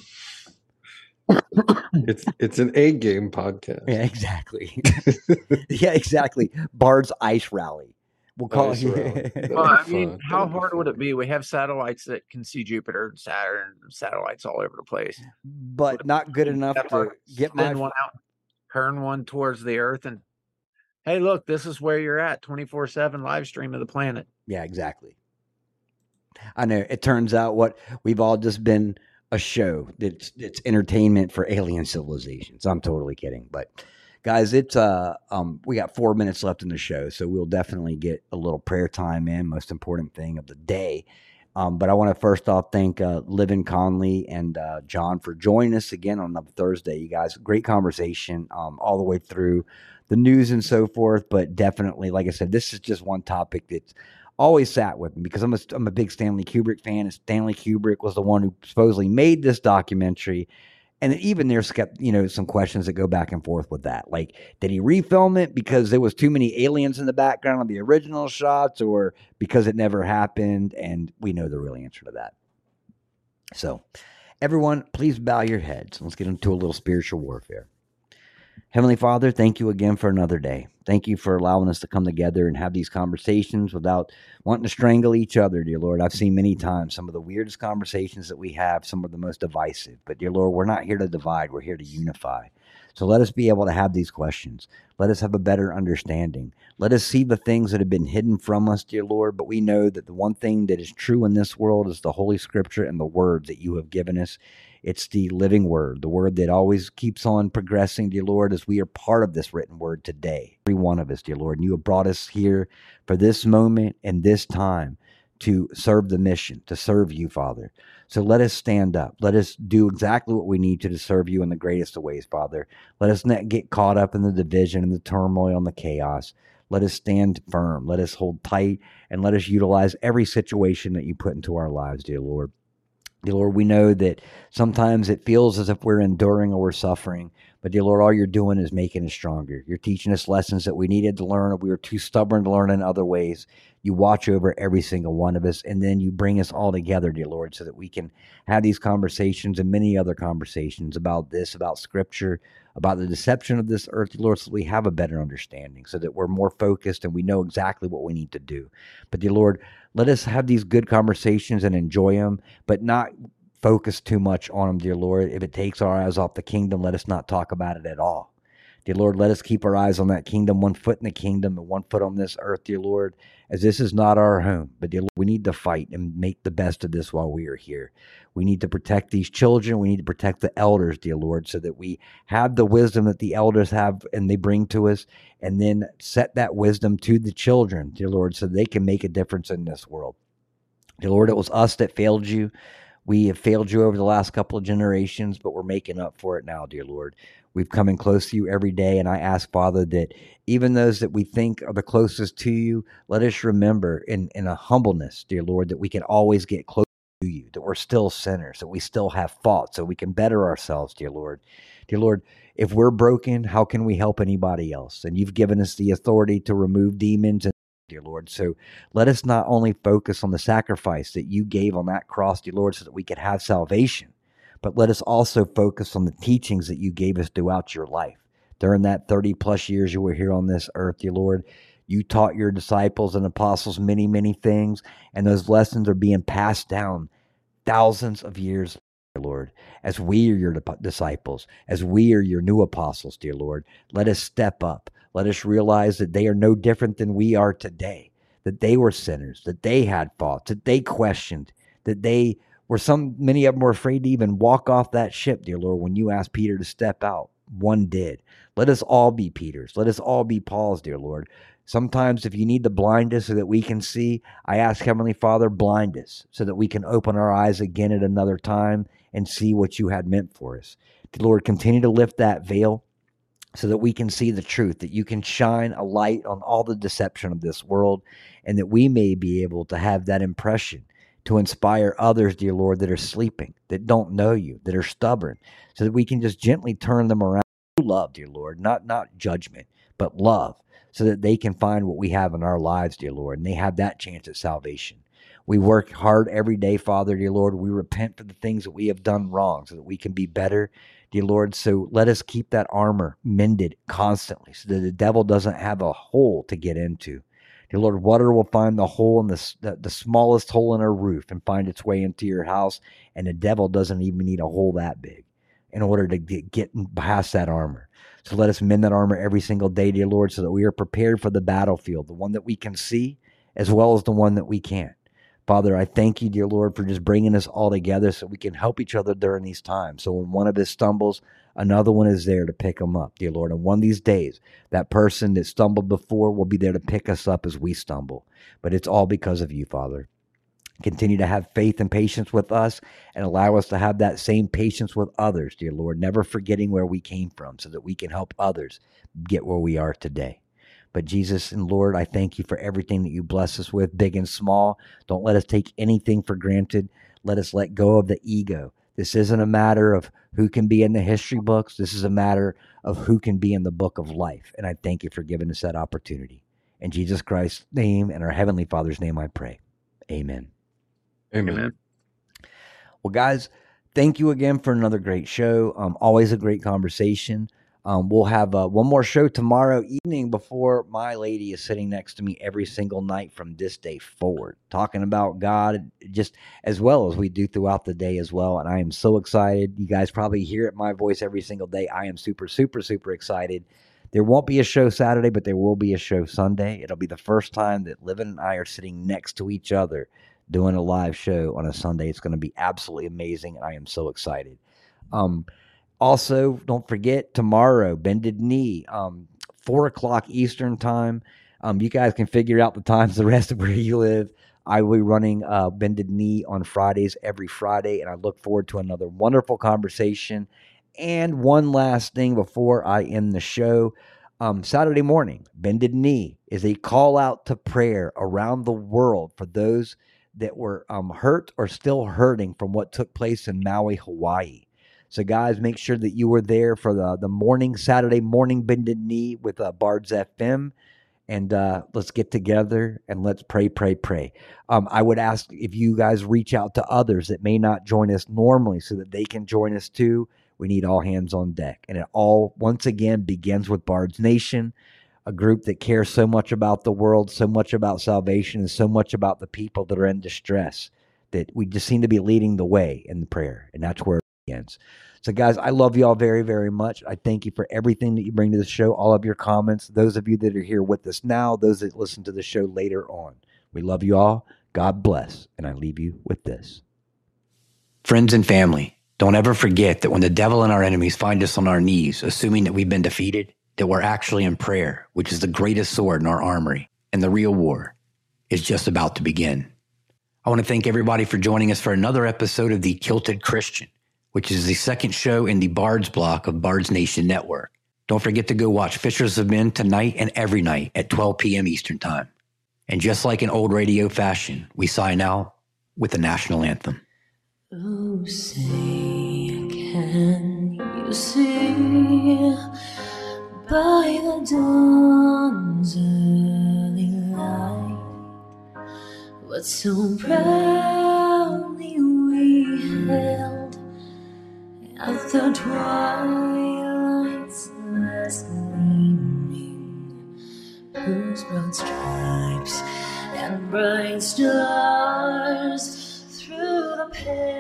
it's it's an A game podcast. Yeah, exactly. yeah, exactly. Bard's Ice Rally. We'll call Ice it. Rally. That'll Well, I be mean, fun. how That'll be hard would fun. it be? We have satellites that can see Jupiter and Saturn, satellites all over the place. but not good enough to Satellites, get my send one out, turn one towards the Earth, and hey, look, this is where you're at. twenty-four seven live stream of the planet. Yeah, exactly. I know. It turns out what we've all just been a show that's it's entertainment for alien civilizations. I'm totally kidding, but guys, it's uh um we got four minutes left in the show, so we'll definitely get a little prayer time in. Most important thing of the day. Um, but I want to first off thank uh, Livin Conley and uh, John for joining us again on the Thursday. You guys, great conversation um, all the way through the news and so forth. But definitely, like I said, this is just one topic that's always sat with me because I'm a, I'm a big Stanley Kubrick fan. And Stanley Kubrick was the one who supposedly made this documentary. And even there's, you know, some questions that go back and forth with that. Like, did he refilm it because there was too many aliens in the background of the original shots, or because it never happened? And we know the real answer to that. So, everyone, please bow your heads. Let's get into a little spiritual warfare. Heavenly Father, thank you again for another day. Thank you for allowing us to come together and have these conversations without wanting to strangle each other, dear Lord. I've seen many times some of the weirdest conversations that we have, some of the most divisive. But, dear Lord, we're not here to divide. We're here to unify. So let us be able to have these questions. Let us have a better understanding. Let us see the things that have been hidden from us, dear Lord. But we know that the one thing that is true in this world is the Holy Scripture and the words that you have given us. It's the living word, the word that always keeps on progressing, dear Lord, as we are part of this written word today. Every one of us, dear Lord. And you have brought us here for this moment and this time to serve the mission, to serve you, Father. So let us stand up. Let us do exactly what we need to to serve you in the greatest of ways, Father. Let us not get caught up in the division and the turmoil and the chaos. Let us stand firm. Let us hold tight, and let us utilize every situation that you put into our lives, dear Lord. Dear Lord, we know that sometimes it feels as if we're enduring or we're suffering, but dear Lord, all you're doing is making us stronger. You're teaching us lessons that we needed to learn, or we were too stubborn to learn in other ways. You watch over every single one of us, and then you bring us all together, dear Lord, so that we can have these conversations and many other conversations about this, about Scripture, about the deception of this earth, dear Lord, so that we have a better understanding, so that we're more focused and we know exactly what we need to do. But dear Lord, let us have these good conversations and enjoy them, but not focus too much on them, dear Lord. If it takes our eyes off the kingdom, let us not talk about it at all. Dear Lord, let us keep our eyes on that kingdom, one foot in the kingdom and one foot on this earth, dear Lord, as this is not our home. But dear Lord, we need to fight and make the best of this while we are here. We need to protect these children. We need to protect the elders, dear Lord, so that we have the wisdom that the elders have and they bring to us, and then set that wisdom to the children, dear Lord, so they can make a difference in this world. Dear Lord, it was us that failed you. We have failed you over the last couple of generations, but we're making up for it now, dear Lord. We've come in close to you every day, and I ask, Father, that even those that we think are the closest to you, let us remember in, in a humbleness, dear Lord, that we can always get close to you, that we're still sinners, that we still have faults, so we can better ourselves, dear Lord. Dear Lord, if we're broken, how can we help anybody else? And you've given us the authority to remove demons, and dear Lord. So let us not only focus on the sacrifice that you gave on that cross, dear Lord, so that we could have salvation, but let us also focus on the teachings that you gave us throughout your life. During that thirty plus years you were here on this earth, dear Lord, you taught your disciples and apostles many, many things, and those lessons are being passed down thousands of years, dear Lord. As we are your disciples, as we are your new apostles, dear Lord, let us step up. Let us realize that they are no different than we are today, that they were sinners, that they had faults, that they questioned, that they were some, many of them were afraid to even walk off that ship, dear Lord, when you asked Peter to step out. One did. Let us all be Peters. Let us all be Pauls, dear Lord. Sometimes if you need to blind us so that we can see, I ask Heavenly Father, blind us so that we can open our eyes again at another time and see what you had meant for us. Dear Lord, continue to lift that veil so that we can see the truth, that you can shine a light on all the deception of this world, and that we may be able to have that impression to inspire others, dear Lord, that are sleeping, that don't know you, that are stubborn, so that we can just gently turn them around to love, dear Lord, not, not judgment, but love, so that they can find what we have in our lives, dear Lord, and they have that chance at salvation. We work hard every day, Father, dear Lord. We repent for the things that we have done wrong so that we can be better, dear Lord. So let us keep that armor mended constantly so that the devil doesn't have a hole to get into. Dear Lord, water will find the hole in the, the, the smallest hole in our roof and find its way into your house, and the devil doesn't even need a hole that big in order to get, get past that armor. So let us mend that armor every single day, dear Lord, so that we are prepared for the battlefield, the one that we can see as well as the one that we can't. Father, I thank you, dear Lord, for just bringing us all together so we can help each other during these times. So when one of us stumbles, another one is there to pick them up, dear Lord. And one of these days, that person that stumbled before will be there to pick us up as we stumble. But it's all because of you, Father. Continue to have faith and patience with us and allow us to have that same patience with others, dear Lord, never forgetting where we came from so that we can help others get where we are today. But Jesus and Lord, I thank you for everything that you bless us with, big and small. Don't let us take anything for granted. Let us let go of the ego. This isn't a matter of who can be in the history books. This is a matter of who can be in the book of life. And I thank you for giving us that opportunity. In Jesus Christ's name and our Heavenly Father's name, I pray. Amen. Amen. Amen. Well, guys, thank you again for another great show. Um, always a great conversation. Um, we'll have uh, one more show tomorrow evening before my lady is sitting next to me every single night from this day forward, talking about God just as well as we do throughout the day as well. And I am so excited. You guys probably hear it my voice every single day. I am super, super, super excited. There won't be a show Saturday, but there will be a show Sunday. It'll be the first time that Livin and I are sitting next to each other doing a live show on a Sunday. It's going to be absolutely amazing. And I am so excited. Um, Also, don't forget, tomorrow, Bended Knee, um, four o'clock Eastern time. Um, you guys can figure out the times the rest of where you live. I will be running uh, Bended Knee on Fridays every Friday, and I look forward to another wonderful conversation. And one last thing before I end the show. Um, Saturday morning, Bended Knee is a call out to prayer around the world for those that were um, hurt or still hurting from what took place in Maui, Hawaii. So, guys, make sure that you were there for the, the morning, Saturday morning Bended Knee with uh, Bards F M. And uh, let's get together and let's pray, pray, pray. Um, I would ask if you guys reach out to others that may not join us normally so that they can join us too. We need all hands on deck. And it all, once again, begins with Bards Nation, a group that cares so much about the world, so much about salvation, and so much about the people that are in distress that we just seem to be leading the way in the prayer. And that's where it begins. So, guys, I love you all very, very much. I thank you for everything that you bring to the show, all of your comments, those of you that are here with us now, those that listen to the show later on. We love you all. God bless. And I leave you with this. Friends and family, don't ever forget that when the devil and our enemies find us on our knees, assuming that we've been defeated, that we're actually in prayer, which is the greatest sword in our armory, and the real war is just about to begin. I want to thank everybody for joining us for another episode of The Kilted Christian, which is the second show in the Bards block of Bards Nation Network. Don't forget to go watch Fishers of Men tonight and every night at twelve p.m. Eastern Time. And just like in old radio fashion, we sign out with the national anthem. Oh, say, can you see by the dawn's early light what so proudly we held at the twilight's last gleaming, whose broad stripes and bright stars through the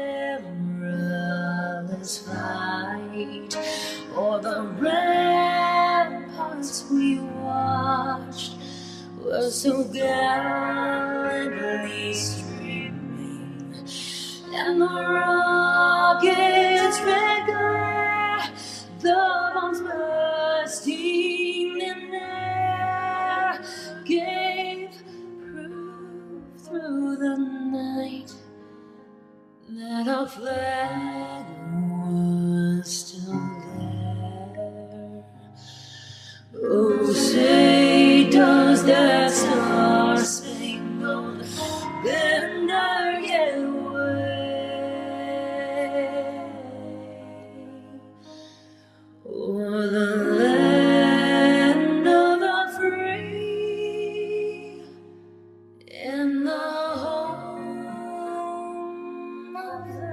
perilous fight o'er the ramparts we watched were so gallantly streaming, and the rockets' red glare, the bombs bursting in air, gave proof through the night that our flag was still there. Oh, say, does that star-spangled banner yet wave o'er the land of the free and the home of the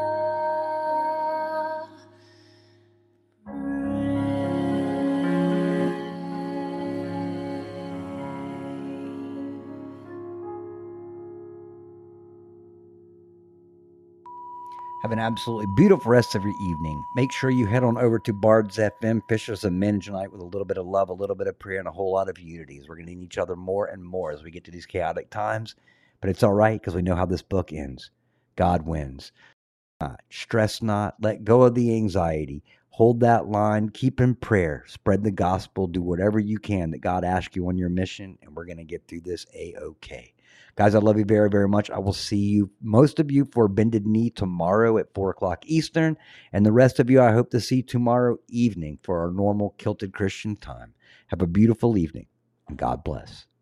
Have an absolutely beautiful rest of your evening. Make sure you head on over to Bards F M, Fishers of Men tonight with a little bit of love, a little bit of prayer, and a whole lot of unity. We're going to need each other more and more as we get to these chaotic times. But it's all right because we know how this book ends. God wins. Not, stress not. Let go of the anxiety. Hold that line. Keep in prayer. Spread the gospel. Do whatever you can that God asks you on your mission. And we're going to get through this A-okay. Guys, I love you very, very much. I will see you, most of you, for Bended Knee tomorrow at four o'clock Eastern. And the rest of you, I hope to see tomorrow evening for our normal Kilted Christian time. Have a beautiful evening, and God bless.